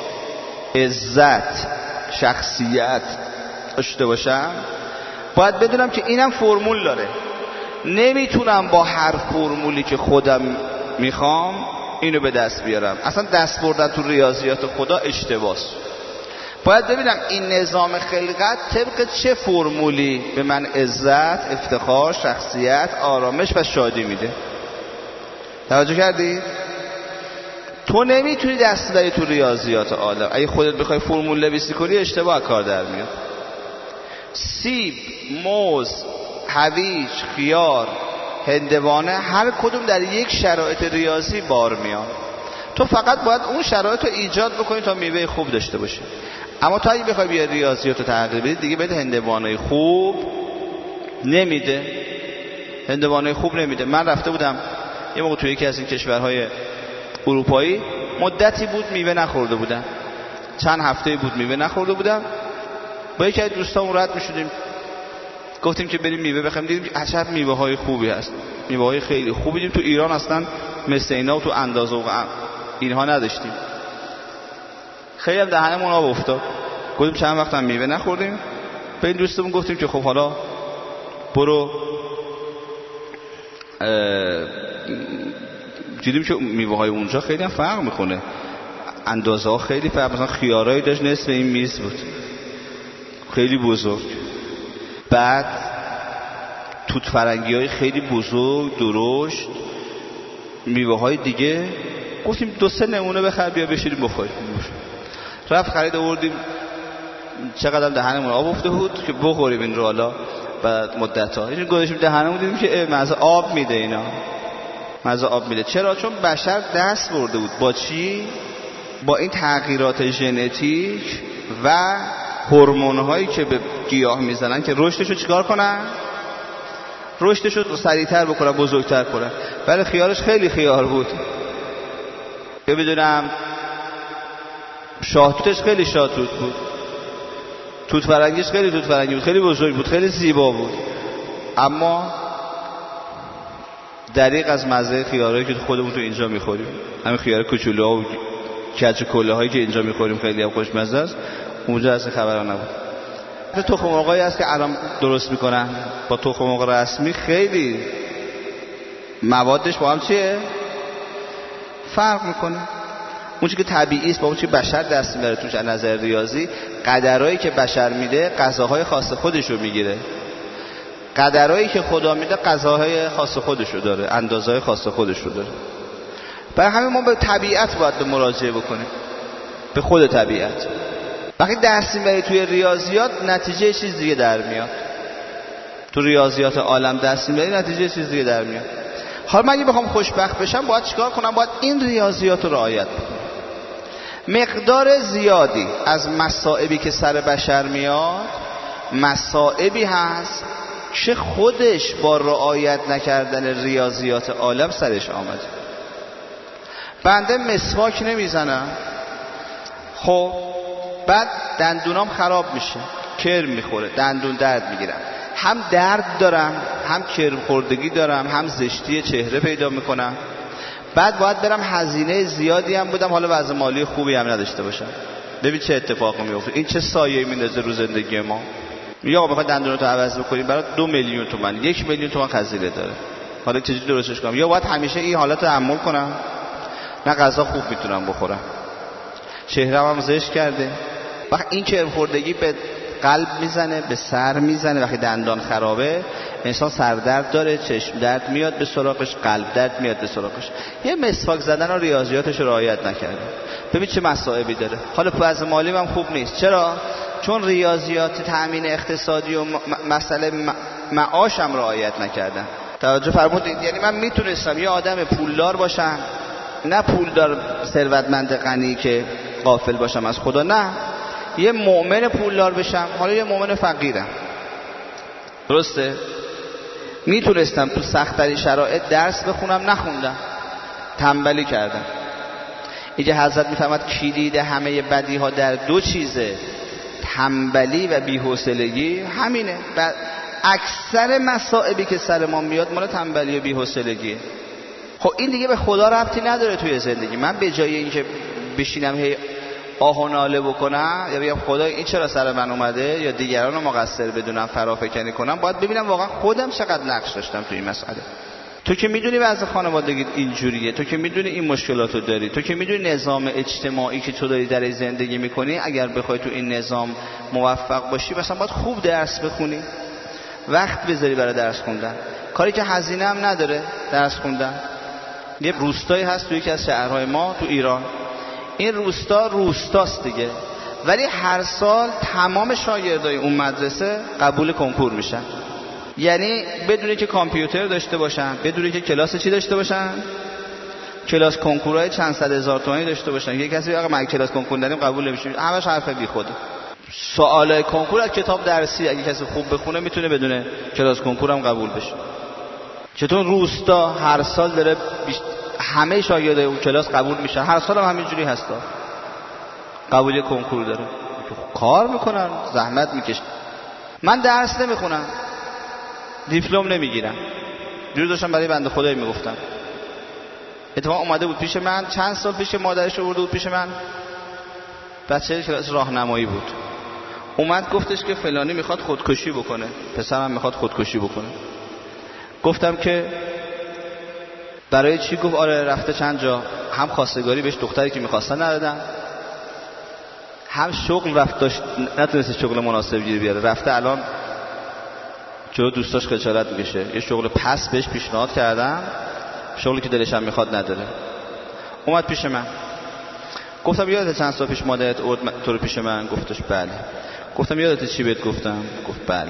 عزت، شخصیت داشته باشم، باید بدونم که اینم فرمول داره. نمیتونم با هر فرمولی که خودم میخوام اینو به دست بیارم. اصلا دست بردن تو ریاضیات خدا اشتباهه. باید ببینم این نظام خلقت طبق چه فرمولی به من عزت، افتخار، شخصیت، آرامش و شادی میده. توجه کردی؟ تو نمیتونی دست بدی تو ریاضیات عالم. اگه خودت بخوای فرمول نویسی کنی اشتباه کار در میاد. سیب، موز، هویج، خیار، هندوانه هر کدوم در یک شرایط ریاضی بار میاد. تو فقط باید اون شرایط رو ایجاد بکنی تا میوه خوب داشته باشی. اما تو اگه بخوای بیا ریاضیات رو تغییر بدی، دیگه بهت هندوانه خوب نمیده. هندوانه خوب نمیده. من رفته بودم یه موقع توی یکی از این کشورهای اروپایی، مدتی بود میوه نخورده بودم، چند هفته بود میوه نخورده بودم. با یکی از دوستامون رد می‌شدیم، گفتیم که بریم میوه بخریم، دیدیم که عجب میوه‌های خوبی هست، میوه‌های خیلی خوبی. دیدیم تو ایران اصلا مثل اینا و تو اندازه و اینها نداشتیم. خیلی هم دهنمون آب افتاد. گفتیم چند وقت هم میوه نخوردیم. به این دوستمون گفتیم که خب حالا برو، دیدیم که میوه‌های اونجا خیلی هم فرق میکنه، اندازه ها خیلی فرق. مثلا خیارایی داشت نصف این میز بود، خیلی بزرگ. بعد توت فرنگی های خیلی بزرگ درشت، میوه های دیگه. گفتیم 2-3 نمونه بخر بیا بشینیم بخوریم. رفت خرید آوردیم. چقدر دهنمون آب افتاده بود که بخوریم این رو. حالا بعد مدت ها اینو گذاشتیم دهنمون، دیدیم که مزه آب میده، اینا مزه آب میده. چرا؟ چون بشر دست برده بود با چی؟ با این تغییرات ژنتیک و هورمون هایی که به گیاه میزنن که رشدشو چیکار کنن؟ رشدشو سریعتر بکنن، بزرگتر کنن. ولی خیارش خیلی خیار بود، که بدونم شاهتوتش خیلی شاهتوت بود، توت فرنگیش خیلی توت فرنگی بود، خیلی بزرگ بود، خیلی زیبا بود. اما دریغ از مزه خیارهایی که خودمون تو اینجا میخوریم، همین خیار کوچولوها و کج کله هایی که اینجا میخوریم خیلی هم خوشمزه است، اونجا اصلا خبرا نبود. تخم مرغایی هست که الان درست میکنن با تخم مرغ رسمی، خیلی موادش با هم چیه؟ فرق میکنه. اون چیزی که طبیعی است با اون چیزی که بشر دست میبره توش از نظر ریاضی، قدرایی که بشر میده غذاهای خاص خودش رو میگیره، قدرایی که خدا میده غذاهای خاص خودش رو داره، اندازه‌های خاص خودش رو داره. برای همین ما به طبیعت باید به مراجعه بکنیم، به خود طبیعت. وقتی درس میبری توی ریاضیات نتیجه چیز دیگه در میاد. تو ریاضیات عالم درس میبری نتیجه چیز دیگه در میاد. حالا من اگه بخوام خوشبخت بشم باید چیکار کنم؟ باید این ریاضیات رو رعایت کنم. مقدار زیادی از مصائبی که سر بشر میاد مصائبی هست که خودش با رعایت نکردن ریاضیات عالم سرش آمده. بنده مسواک نمیزنم، خب بعد دندونام خراب میشه، کرم میخوره، دندون درد میگیرم، هم درد دارم، هم کرم خوردگی دارم، هم زشتی چهره پیدا میکنم. بعد باید برم هزینه زیادی هم بدم، حالا وضع مالی خوبی هم نداشته باشم. ببین چه اتفاقی میفته، این چه سایه‌ای میندازه رو زندگی ما. یا بخواد دندونتو عوض بکنیم برای 2 میلیون تومان، 1 میلیون تومان خزینه داره. حالا چجوری درستش کنم؟ یا باید همیشه این حالت رو تحمل کنم، نه غذا خوب میتونم بخورم، چهره‌م هم زشت کرده. وقت این کرم خوردگی به قلب میزنه، به سر میزنه. وقتی دندان خرابه انسان سردرد داره، چشم درد میاد به سراغش، قلب درد میاد به سراغش. یه مسواک زدن و ریاضیاتش رو رعایت نکرده، ببین چه مصائبی داره. حالا وضع مالی هم خوب نیست. چرا؟ چون ریاضیات تامین اقتصادی و مسئله معاشم رعایت نکردن. توجه فرمودید؟ یعنی من میتونستم یه آدم پولدار باشم، نه پولدار ثروتمند غنی که غافل باشم از خدا، نه، یه مؤمن پولدار بشم، حالا یه مؤمن فقیرم. درسته؟ میتونستم تو سخت‌ترین شرایط درس بخونم، نخوندم، تنبلی کردم. اینجا حضرت میفهمد کلید همه بدیها در 2 چیزه، تنبلی و بی‌حوصلگی. همینه. و اکثر مصائبی که سر ما میاد مال تنبلی و بی‌حوصلگیه. خب این دیگه به خدا ربطی نداره توی زندگی. من به جای اینکه بشینم هی آه و ناله بکنم یا بگم خدا این چرا سر من اومده یا دیگران رو مقصر بدونم، فرافکنی کنم، باید ببینم واقعا خودم چقدر نقش داشتم توی این مسئله. تو که میدونی وضع خانوادگیت اینجوریه، تو که میدونی این مشکلاتو داری، تو که میدونی نظام اجتماعی که تو داری در زندگی میکنی، اگر بخوای تو این نظام موفق باشی مثلا باید خوب درس بخونی، وقت بذاری برای درس خوندن، کاری که هزینه هم نداره درس خوندن. یه روستایی هست توی یکی از شهرهای ما تو ایران، این روستاست دیگه، ولی هر سال تمام شاگردای اون مدرسه قبول کنکور میشن. یعنی بدونی که کامپیوتر داشته باشن، بدونی که کلاس چی داشته باشن، کلاس کنکورهای چند صد هزار تومانی داشته باشن. یه کسی آقا من کلاس کنکور داریم قبول نمیشه، همش حرف بی خوده. سوالای کنکور از کتاب درسی اگه کسی خوب بخونه میتونه بدونه کلاس کنکور هم قبول بشه. چطور روستا هر سال داره همه شاگردای اون کلاس قبول میشن، هر سال هم همینجوری هستا، قبولی کنکور داره. کار میکنن، زحمت میکشن. من درس نمیخونم، دیپلم نمیگیرم. جور داشتم برای بنده خدایی میگفتم. اتفاقا اومده بود پیش من چند سال پیش، مادرش آورده بود پیش من، بچه کلاس راهنمایی بود. اومد گفتش که فلانی میخواد خودکشی بکنه، پسرم میخواد خودکشی بکنه. گفتم که برای چی؟ گفت آره رفته چند جا، هم خواستگاری بهش دختری که میخواستن ندادن، هم شغل رفت داشت نتونسته شغل مناسب گیر بیاره، رفته الان جلو دوستاش خجالت میکشه، یه شغل پس بهش پیشنهاد کردم، شغلی که دلش هم میخواد نداره. اومد پیش من، گفتم یادت چند سال پیش مادرت آورد تو رو پیش من؟ گفتش بله. گفتم یادت چی بهت گفتم؟ گفت بله.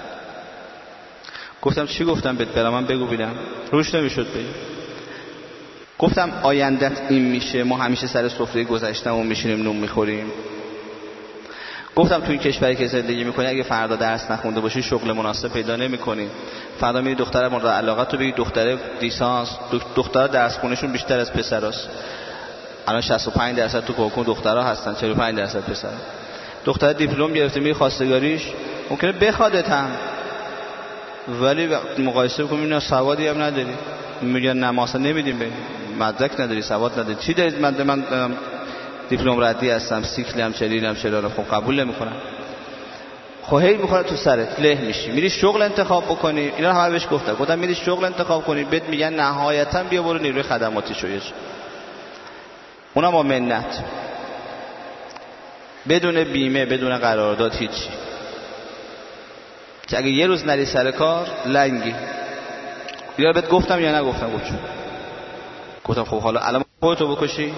گفتم چی گفتم بهت؟ برام من بگو ببینم. روش نمیشد بگی. گفتم آیندت این میشه، ما همیشه سر سفره گذشتمون میشینیم نون میخوریم. گفتم تو این کشوری که زندگی میکنی اگه فردا درس نخونده باشی شغل مناسب پیدا نمیکنی، فردا میری دختر مورد علاقت تو بگی دختر لیسانس، دخترها درس خونشون بیشتر از پسراست. الان 65% تو کوکون دخترها هستن، 45% پسرها. دختر دیپلم گرفته میری خواستگاریش ممکنه بخوادت هم، ولی مقایسه بکنیم اینا سوادی هم نداری، میگن نه ما اصلا نمیدیم، به مدرک نداری، سواد نداری، چی دارید؟ من دیپلم ردی هستم، سیکلی هم چلیلی هم چلال. خب قبول نمیکنم. خب هی میخوره تو سرت، له میشی، میری شغل انتخاب بکنی. اینا همه بهش گفتم میری شغل انتخاب کنی، بهت میگن نهایتا بیا برو نیروی خدماتی شویش، اونم با منت، بدون بیمه، بدون قرارداد، هیچی. که اگه یه روز نری سر کار لنگی. یا بهت گفتم یا نگفتم؟ گفتم خب حالا الان خودتو بکشی؟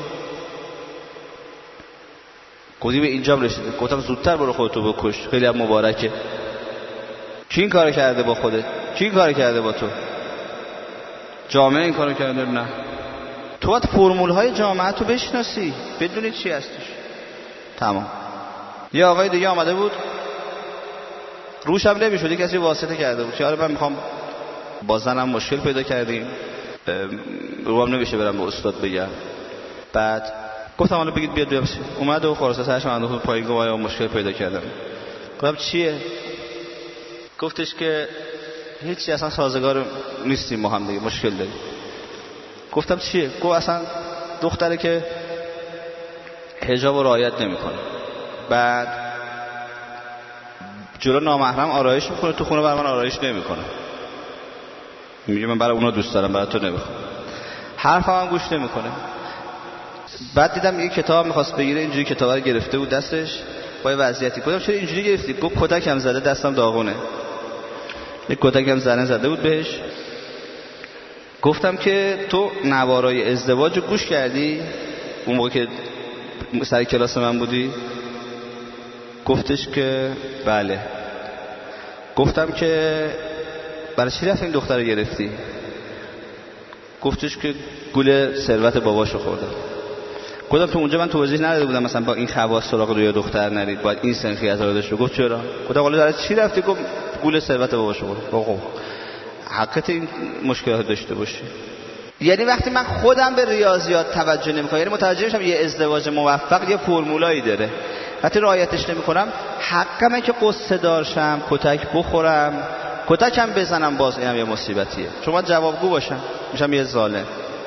گفتی به اینجام رسیده. گفتم زودتر برو خودتو بکش، خیلی هم مبارکه. کی این کارو کرده با خودت؟ کی این کارو کرده با تو؟ جامعه این کارو کرده؟ نه. تو باید فرمول های جامعه تو بشناسی، بدونی چی هستش. تمام. یه آقای دیگه آمده بود، روش هم نمیشد، کسی واسطه کرده بود که آره من میخوام با زنم مشکل پیدا کردیم، روام نمیشه برم به استاد بگم. بعد گفتم حالا بگید بیاد بیام. اومد و خلاصه سرش من انداخت پایین، گفت آیا مشکل پیدا کردم. گفتم چیه؟ گفتش که هیچی، اصلا سازگار نیستیم ما هم دیگه، مشکل داریم. گفتم چیه؟ گفت اصلا دختره که حجاب رو رعایت نمیکنه، بعد جلو نامحرم آرایش میکنه، تو خونه برای من آرایش نمیکنه، میگه من برای اونا دوست دارم، برای تو نمیخوام. حرفم هم گوش نمیکنه. بعد دیدم یه کتاب میخواست بگیره، اینجوری کتابا رو گرفته بود دستش با وضعیتی. گفتم چرا اینجوری گرفتی؟ گفت کتکم زده، دستم داغونه. یک کتکم زده بود بهش. گفتم که تو نوارای ازدواج رو گوش کردی اون موقع که سر کلاس من بودی؟ گفتش که بله. گفتم که برای چی رفت این دختر رو گرفتی؟ گفتش که گول ثروت باباشو خورده. گفتم تو اونجا من توضیح نداده بودم مثلا با این خواص سراغ روی دختر نرید، باید این سنخیت رو داشته. گفت چرا؟ گفتم حالا برای چی رفتی؟ گفت گول ثروت باباشو خورده. خب حقیقت این مشکلات داشته باشی. یعنی وقتی من خودم به ریاضیات توجه نمی‌کنم، یعنی متوجه میشم یه ازدواج موفق یه فرمولایی داره، وقتی رعایتش نمی‌کنم حقمه که قصه دارشم، کتک بخورم، کتکم بزنم، باز اینم یه مصیبتیه، چون من جوابگو باشم، میشم یه ظالم.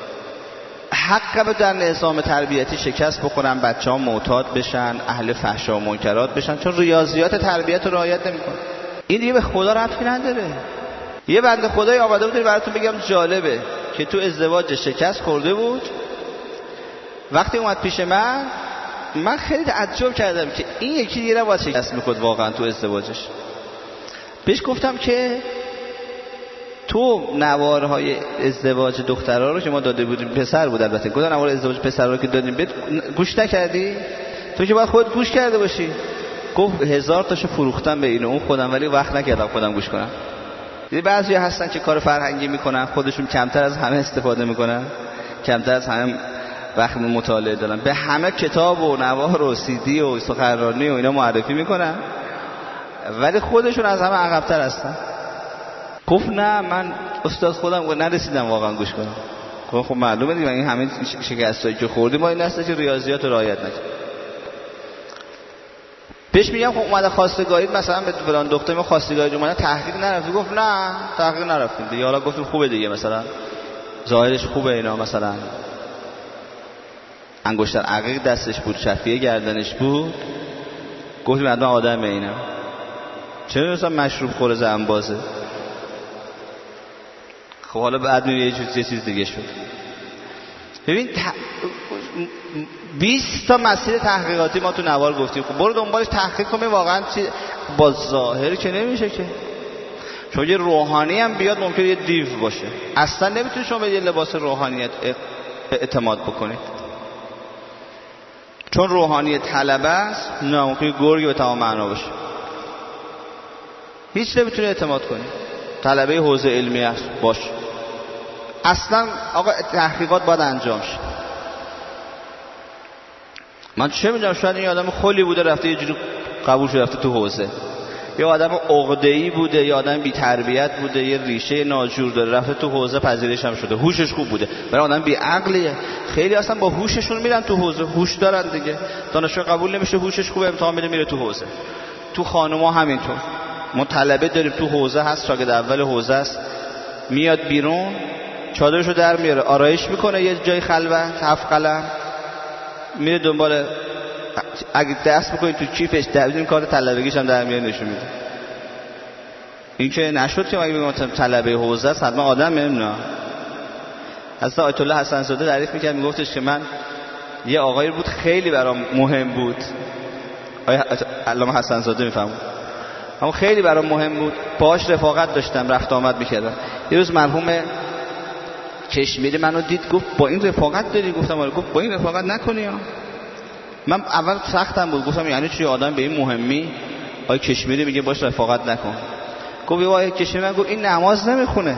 حقمه در نظام تربیتی شکست بخورم، بچه‌ها معتاد بشن، اهل فحشا و منکرات بشن، چون ریاضیات تربیت رو رعایت نمی‌کنم. این دیگه به خدا ربطی نداره. یه بنده خدایی آمده بود براتون بگم جالبه که تو ازدواج شکست خورده بود. وقتی اومد پیش من خیلی تعجب کردم که این یکی دیگه نباید شکست می‌خورد واقعا تو ازدواجش. بهش گفتم که تو نوارهای ازدواج دخترها رو که ما داده بودیم، پسر بود البته، گفتم نوار ازدواج پسرها رو که دادیم بهت گوش نکردی؟ تو که باید خودت گوش کرده باشی. گفت 1000 تاشو فروختم به اینو اون خودم، ولی وقت نکردم خودم گوش کنم. دیدی بعضی هستن که کار فرهنگی میکنن، خودشون کمتر از همه استفاده میکنن، کمتر از همه وقت مطالعه دارن، به همه کتاب و نوار و CD و سخنرانی و اینا معرفی میکنن، ولی خودشون از همه عقب‌تر هستن. گفت نه من استاد خودم نرسیدم واقعا گوش کنم. خب معلومه دیگه این همه شکستایی که خوردیم ما این هست که ریاضیات رو رعایت نکردیم. بهش میگم خب اومده خواستگاری مثلا به فلان دکتر ما خواستگاری اومده تحقیق نرفتی، گفت نه تحقیق نرفتیم دیگه، حالا گفتیم خوبه دیگه، مثلا ظاهرش خوبه اینا، مثلا انگشتر عقیق دستش بود، شفیه گردنش بود، گفتیم حتما آدمه اینا. چرا مثلا مشروب خوره زنبازه؟ خب حالا بعد میگه یه چیز دیگه شد. ببین 20 تا مسیر تحقیقاتی ما تو نوار گفتیم، خب برو دنبالش تحقیق کنی واقعا چی. با ظاهر که نمیشه که، چون یه روحانی هم بیاد ممکنه یه دیو باشه، اصلا نمیتونی شما به یه لباس روحانیت اعتماد بکنید، چون روحانیت طلبه است، نه ممکنه گرگی به تمام معنا باشه، هیچ نمیتونی اعتماد کنی. طلبه حوزه علمی است باش، اصلا آقا تحقیقات باید انجام شه. من چه میدونم، شاید این آدم خلی بوده رفته یه جوری قبول شده رفته تو حوزه، یا آدم عقده‌ای بوده، یا آدم بی تربیت بوده، یه ریشه ناجور داره رفته تو حوزه، پذیرش هم شده، هوشش خوب بوده. برای آدم بی عقلیه. خیلی اصلا با هوششون میرن تو حوزه، هوش دارن دیگه، دانشجو قبول نمیشه، هوشش خوبه امتحان میده میره تو حوزه. تو خانوما همینطور، ما طلبه داریم تو حوزه هست، شاگرد اول حوزه است، میاد بیرون چادرشو در میاره، آرایش میکنه یه جای خلوت، 7 قلم میره دنبال، اگه دست بکنید تو کیفش این کارت طلبگیش هم در میاره نشون میده. این که نشد که اگه بگم طلبه حوزه است حتما آدم نمیدونم. حضرت آیت الله حسن زاده تعریف میکرد، میگفتش که من یه آقایی بود خیلی برام مهم بود، آیا علامه حسن زاده میفهمون، اما خیلی برام مهم بود، باهاش رفاقت داشتم، رفت آمد میکردم. یه روز مرحوم کشمیری منو دید، گفت با این رفاقت داری؟ گفتم آره. گفت با این رفاقت نکنی ها. من اول سختم بود، گفتم یعنی چی آدم به این مهمی؟ آقای کشمیری میگه باش رفاقت نکن. گفت آقای کشمیری، من گفت این نماز نمیخونه،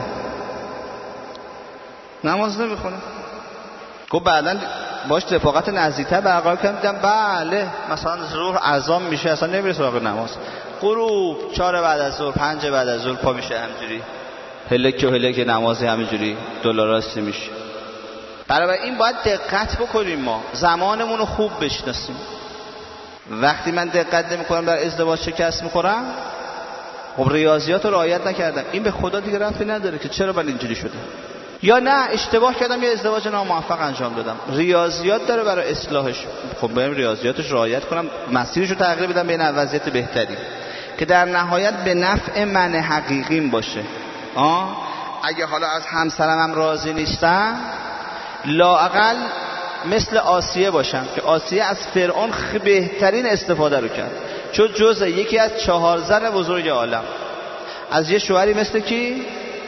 نماز نمیخونه. گفت بعدن باش رفاقت نزدیکتر برقرار کردم، دیدم بله مثلا ظهر اذان میشه اصلا نمیره سراغ نماز، غروب 4 بعد از ظهر 5 بعد از ظهر پا میشه همینجوری هلک نمازی همینجوری دلاراستی میشه. برای این باید دقت بکنیم، ما زمانمون رو خوب بشناسیم. وقتی من دقت نمی‌کنم در ازدواج شکست می‌خورم، خب ریاضیات رو رعایت نکردم، این به خدا دیگه ربطی نداره که چرا من اینجوری شده، یا نه اشتباه کردم یا ازدواج ناموفق انجام دادم. ریاضیات داره برای اصلاحش، خب بریم ریاضیاتش رعایت کنم، مسیرش رو تغییر بدم به وضعیت بهتری که در نهایت به نفع من حقیقیم باشه. اگه حالا از همسرم هم راضی نیستم، لااقل مثل آسیه باشم که آسیه از فرعون بهترین استفاده رو کرد، چون جزء یکی از 4 زن بزرگ عالم، از یه شوهری مثل کی؟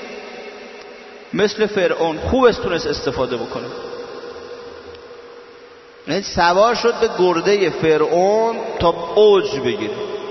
مثل فرعون خوب استونست استفاده بکنه. یعنی سوار شد به گرده فرعون تا اوج بگیره.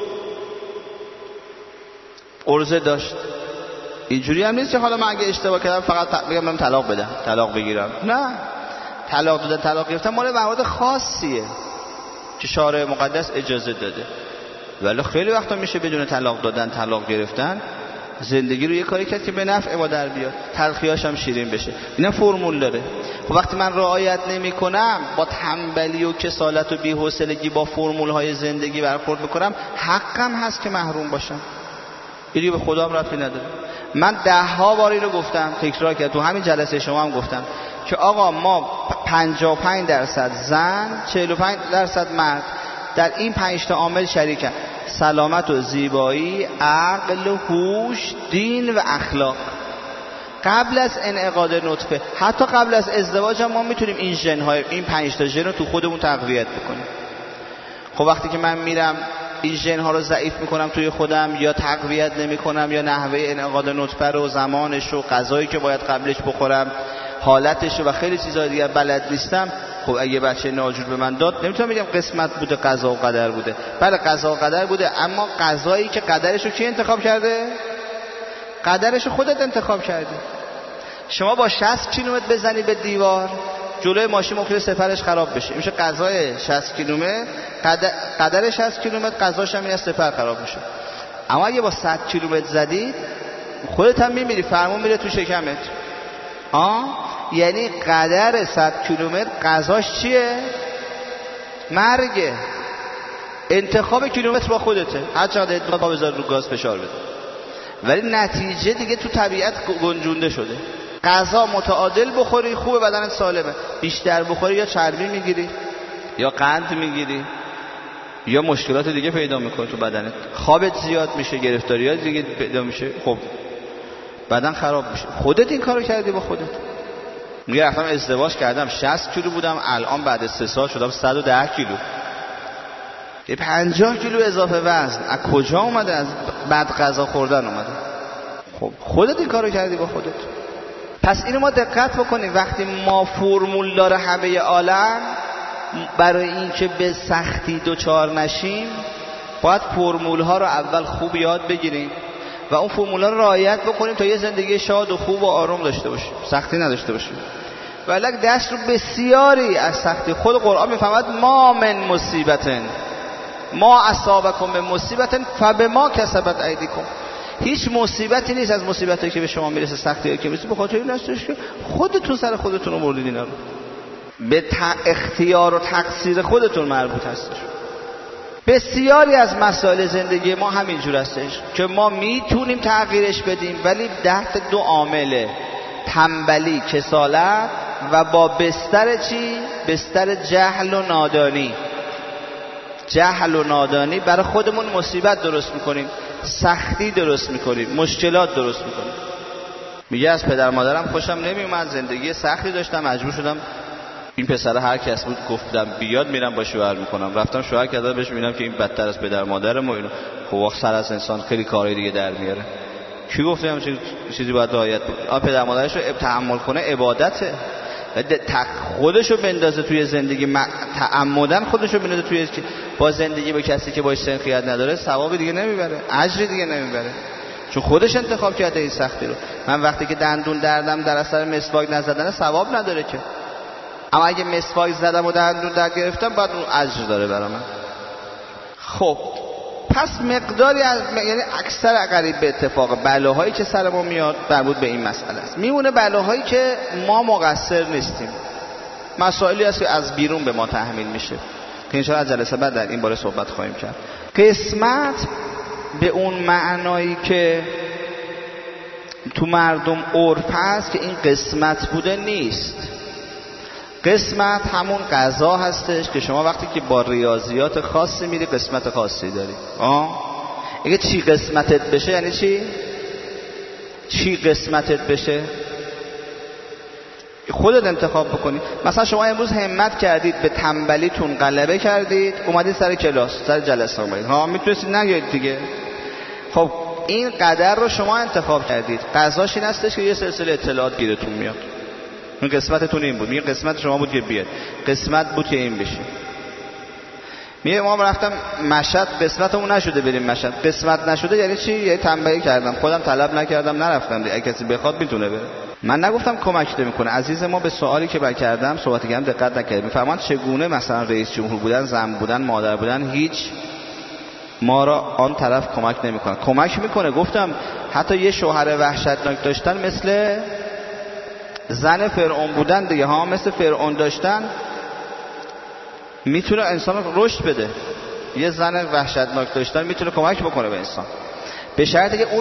عرضه داشت. اینجوری هم نیست که حالا من اگه اشتباه کردم فقط بگم من طلاق بدم، طلاق بگیرم. نه، طلاق دادن، طلاق گرفتن مال مواد خاصیه که شارع مقدس اجازه داده، ولی خیلی وقتا میشه بدون طلاق دادن، طلاق گرفتن، زندگی رو یه کاری کرد که به نفع ما در بیاد، تلخیاش هم شیرین بشه. اینا فرمول داره. خب وقتی من رعایت نمی‌کنم، با تنبلی و کسالت و بی‌حوصلگی با فرمول‌های زندگی برخورد می‌کنم، حقم هست که محروم باشم. اینی به خدا هم ربطی نداره. من 10 بار اینو گفتم، تکرار کردم، تو همین جلسه شما هم گفتم که آقا ما 55% زن، 45% مرد در این 5 تا عامل شریکن: سلامت و زیبایی، عقل، هوش، دین و اخلاق. قبل از انعقاد نطفه، حتی قبل از ازدواج هم ما میتونیم این ژن‌های، این 5 تا ژن رو تو خودمون تقویت بکنیم. خب وقتی که من میرم این ژن‌ها رو ضعیف میکنم توی خودم، یا تقویت نمیکنم، یا نحوه انعقاد نطفه رو، زمانش رو، غذایی که باید قبلش بخورم، حالتش و خیلی چیزا دیگه بلد نیستم، خب اگه بچه ناجور به من داد، نمیتونم بگم قسمت بوده، قضا و قدر بوده. بله قضا و قدر بوده، اما قضایی که قدرش رو کی انتخاب کرده؟ قدرش رو خودت انتخاب کردی. شما با 60 کیلومتر بزنی به دیوار، جلوی ماشین ممکنه سپرش خراب بشه، میشه قضای 60 کیلومتر، قدر 60 کیلومتر، قضاش هم این سپر خراب میشه. اما اگه با 100 کیلومتر زدی، خودت هم میمیری، فرمون میره تو شکمت. یعنی قدر 100 کیلومتر قضاش چیه؟ مرگه. انتخاب کیلومتر با خودته، هر چقدر انتخاب بذار رو گاز فشار بده، ولی نتیجه دیگه تو طبیعت گنجونده شده. غذا متعادل بخوری خوبه، بدنت سالمه. بیشتر بخوری یا چربی میگیری یا قند میگیری یا مشکلات دیگه پیدا میکنه تو بدنت، خوابت زیاد میشه، گرفتاریات دیگه پیدا میشه، خب بدن خراب میشه. خودت این کارو کردی با خودت. میگه رفتم ازدواج کردم 60 کیلو بودم، الان بعد 3 سال شدم 110 کیلو، یه 50 کیلو اضافه وزن. از کجا اومده؟ از بد غذا خوردن اومده. خب خودت این کارو کردی با خودت. پس اینو ما دقت بکنیم، وقتی ما فرمول داره همه عالم، برای اینکه به سختی دوچار نشیم باید فرمول ها رو اول خوب یاد بگیریم و اون فرمول ها رو رعایت بکنیم تا یه زندگی شاد و خوب و آروم داشته باشیم، سختی نداشته باشیم. ولی دست رو بسیاری از سختی. خود قرآن میفهمد ما من مصیبتن ما اصابکم من مصیبتن فبما کسبت ایدیکم. هیچ مصیبتی نیست از مصیبتی که به شما میرسه، سختی که میرسه، به خاطر این هستش که خودتون سر خودتون آوردید. اینا رو به اختیار و تقصیر خودتون مربوط هستش. بسیاری از مسائل زندگی ما همینجور هستش که ما میتونیم تغییرش بدیم، ولی تحت 2 عامله: تنبلی، کسالت، و با بستر چی؟ بستر جهل و نادانی. جهل و نادانی برای خودمون مصیبت درست میکنیم، سختی درست میکنیم، مشکلات درست میکنیم. میگه از پدر مادرم خوشم نمیومد، زندگی سختی داشتم، مجبور شدم این پسر هر کس بود گفتم بیاد میرم با شوهر میکنم. رفتم شوهر کردم، بهش میبینم که این بدتر از پدر مادرم و اینو. خب سر از انسان خیلی کارهای دیگه در میاره. کی گفته همچین چیزی باید رعایت کنه؟ پدر مادرش رو تحمل کنه عبادته. خودشو بندازه توی زندگی، تعمدن خودشو بندازه توی با زندگی با کسی که باش سنخیت نداره، ثواب دیگه نمیبره، اجر دیگه نمیبره، چون خودش انتخاب کرده این سختی رو. من وقتی که دندون دردم در اثر مسواک نزدن ثواب نداره که، اما اگه مسواک زدم و دندون درد گرفتم باید اون اجر داره برای من. خب پس مقداری از یعنی اکثر قریب به اتفاق بلاهایی که سر ما میاد مربوط به این مسئله است. میمونه بلاهایی که ما مقصر نیستیم، مسائلی هست که از بیرون به ما تحمیل میشه که انشاءالله جلسه بعد در این باره صحبت خواهیم کرد. قسمت به اون معنایی که تو مردم عرف هست که این قسمت بوده نیست. قسمت همون قضا هستش که شما وقتی که با ریاضیات خاصی میری قسمت خاصی داری. اگه چی قسمتت بشه یعنی چی؟ چی قسمتت بشه؟ خودت انتخاب بکنی. مثلا شما امروز همت کردید به تنبلیتون غلبه کردید، اومدید سر کلاس، سر جلسه اومدید، میتونستید نگید دیگه. خب این قدر رو شما انتخاب کردید، قضاش این هستش که یه سلسله اطلاعات گیرتون میاد. این قسمتتون این بود، میگه قسمت شما بود که بیاد، قسمت بود که این بشه. میگه ما رفتم مشهد، قسمتمون نشده بریم مشهد. قسمت نشده یعنی چی؟ یعنی تنبیه کردم، خودم طلب نکردم، نرفتم دیگه. اگه کسی بخواد میتونه بره. من نگفتم کمک نمیکنه. عزیز ما به سوالی که کردم صحبت کردم دقت نکردید. میفرمان چگونه مثلا رئیس جمهور بودن، زن بودن، مادر بودن هیچ ما را آن طرف کمک نمیکنه. کمک میکنه. گفتم حتی یه شوهر وحشتناک داشتن مثل زن فرعون بودن دیگه، مثل فرعون داشتن میتونه انسان رو رشد بده. یه زن وحشتناک داشتن میتونه کمک بکنه به انسان، به شرطی که اون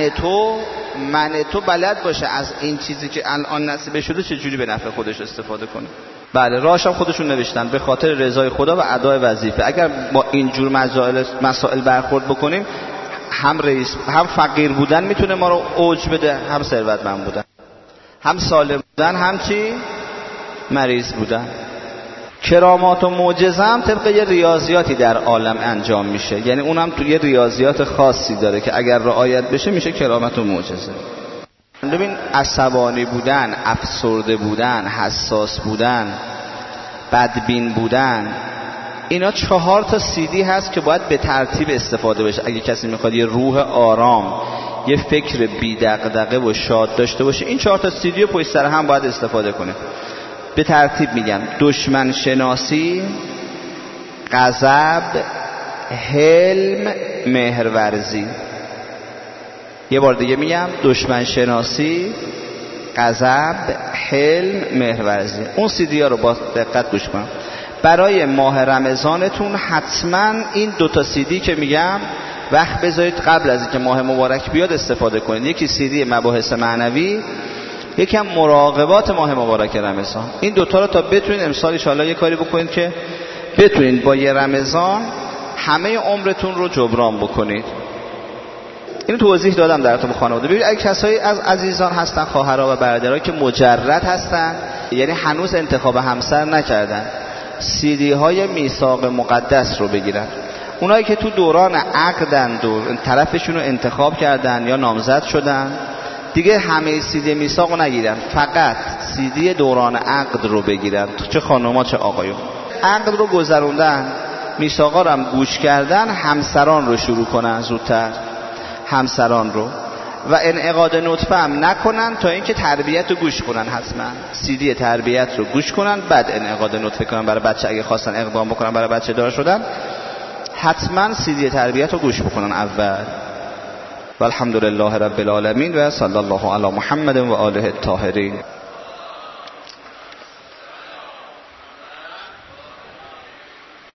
من تو بلد باشه از این چیزی که الان نصیب شده چجوری به نفع خودش استفاده کنه. بله، راهش هم خودشون نوشتن، به خاطر رضای خدا و ادای وظیفه. اگر با اینجور مسائل برخورد بکنیم، هم رئیس هم فقیر بودن میتونه ما رو اوج بده، هم ثروتمند بودن، هم سالم بودن، هم چی؟ مریض بودن. کرامات و معجزه هم طبق یه ریاضیاتی در عالم انجام میشه، یعنی اونم تو یه ریاضیات خاصی داره که اگر رعایت بشه میشه کرامت و معجزه. ببین، عصبانی بودن، افسرده بودن، حساس بودن، بدبین بودن، اینا 4 تا CD هست که باید به ترتیب استفاده بشه. اگه کسی میخواد یه روح آرام، یه فکر بی دغدغه و شاد داشته باشه، این 4 تا CD رو پشت سر هم باید استفاده کنه. به ترتیب میگم: دشمن شناسی، غضب، حلم، مهرورزی. یه بار دیگه میگم: دشمن شناسی، غضب، حلم، مهرورزی. اون CD ها رو با دقت گوش کن. برای ماه رمضانتون حتما این 2 CD که میگم وقت بذارید قبل از اینکه ماه مبارک بیاد استفاده کنید. یکی CD مباحث معنوی، یکی هم مراقبات ماه مبارک رمضان. این 2 رو تا بتونید امسال ان شاءالله یه کاری بکنید که بتونید با یه رمضان همه عمرتون رو جبران بکنید. اینو توضیح دادم در رابطه خانواده. ببینید اگه کسایی از عزیزان هستن، خواهرها و برادرها که مجرد هستن، یعنی هنوز انتخاب همسر نکردن، CD های میثاق مقدس رو بگیرن. اونایی که تو دوران عقدن، طرفشون رو انتخاب کردن یا نامزد شدن، دیگه همه CD میثاق رو نگیرن، فقط CD دوران عقد رو بگیرن، چه خانوما چه آقایون. عقد رو گذروندن، میثاقا رو هم گوش کردن، همسران رو شروع کنن زودتر، همسران رو، و انعقاد نطفه هم نکنن تا اینکه تربیت رو گوش کنن. حتما CD تربیت رو گوش کنن، بعد انعقاد نطفه کنن برای بچه. اگه خواستن اقدام بکنن برای بچه دار شدن، حتما CD تربیت رو گوش بکنن اول. والحمدلله رب العالمین و صلی الله علی محمد و آله الطاهرین.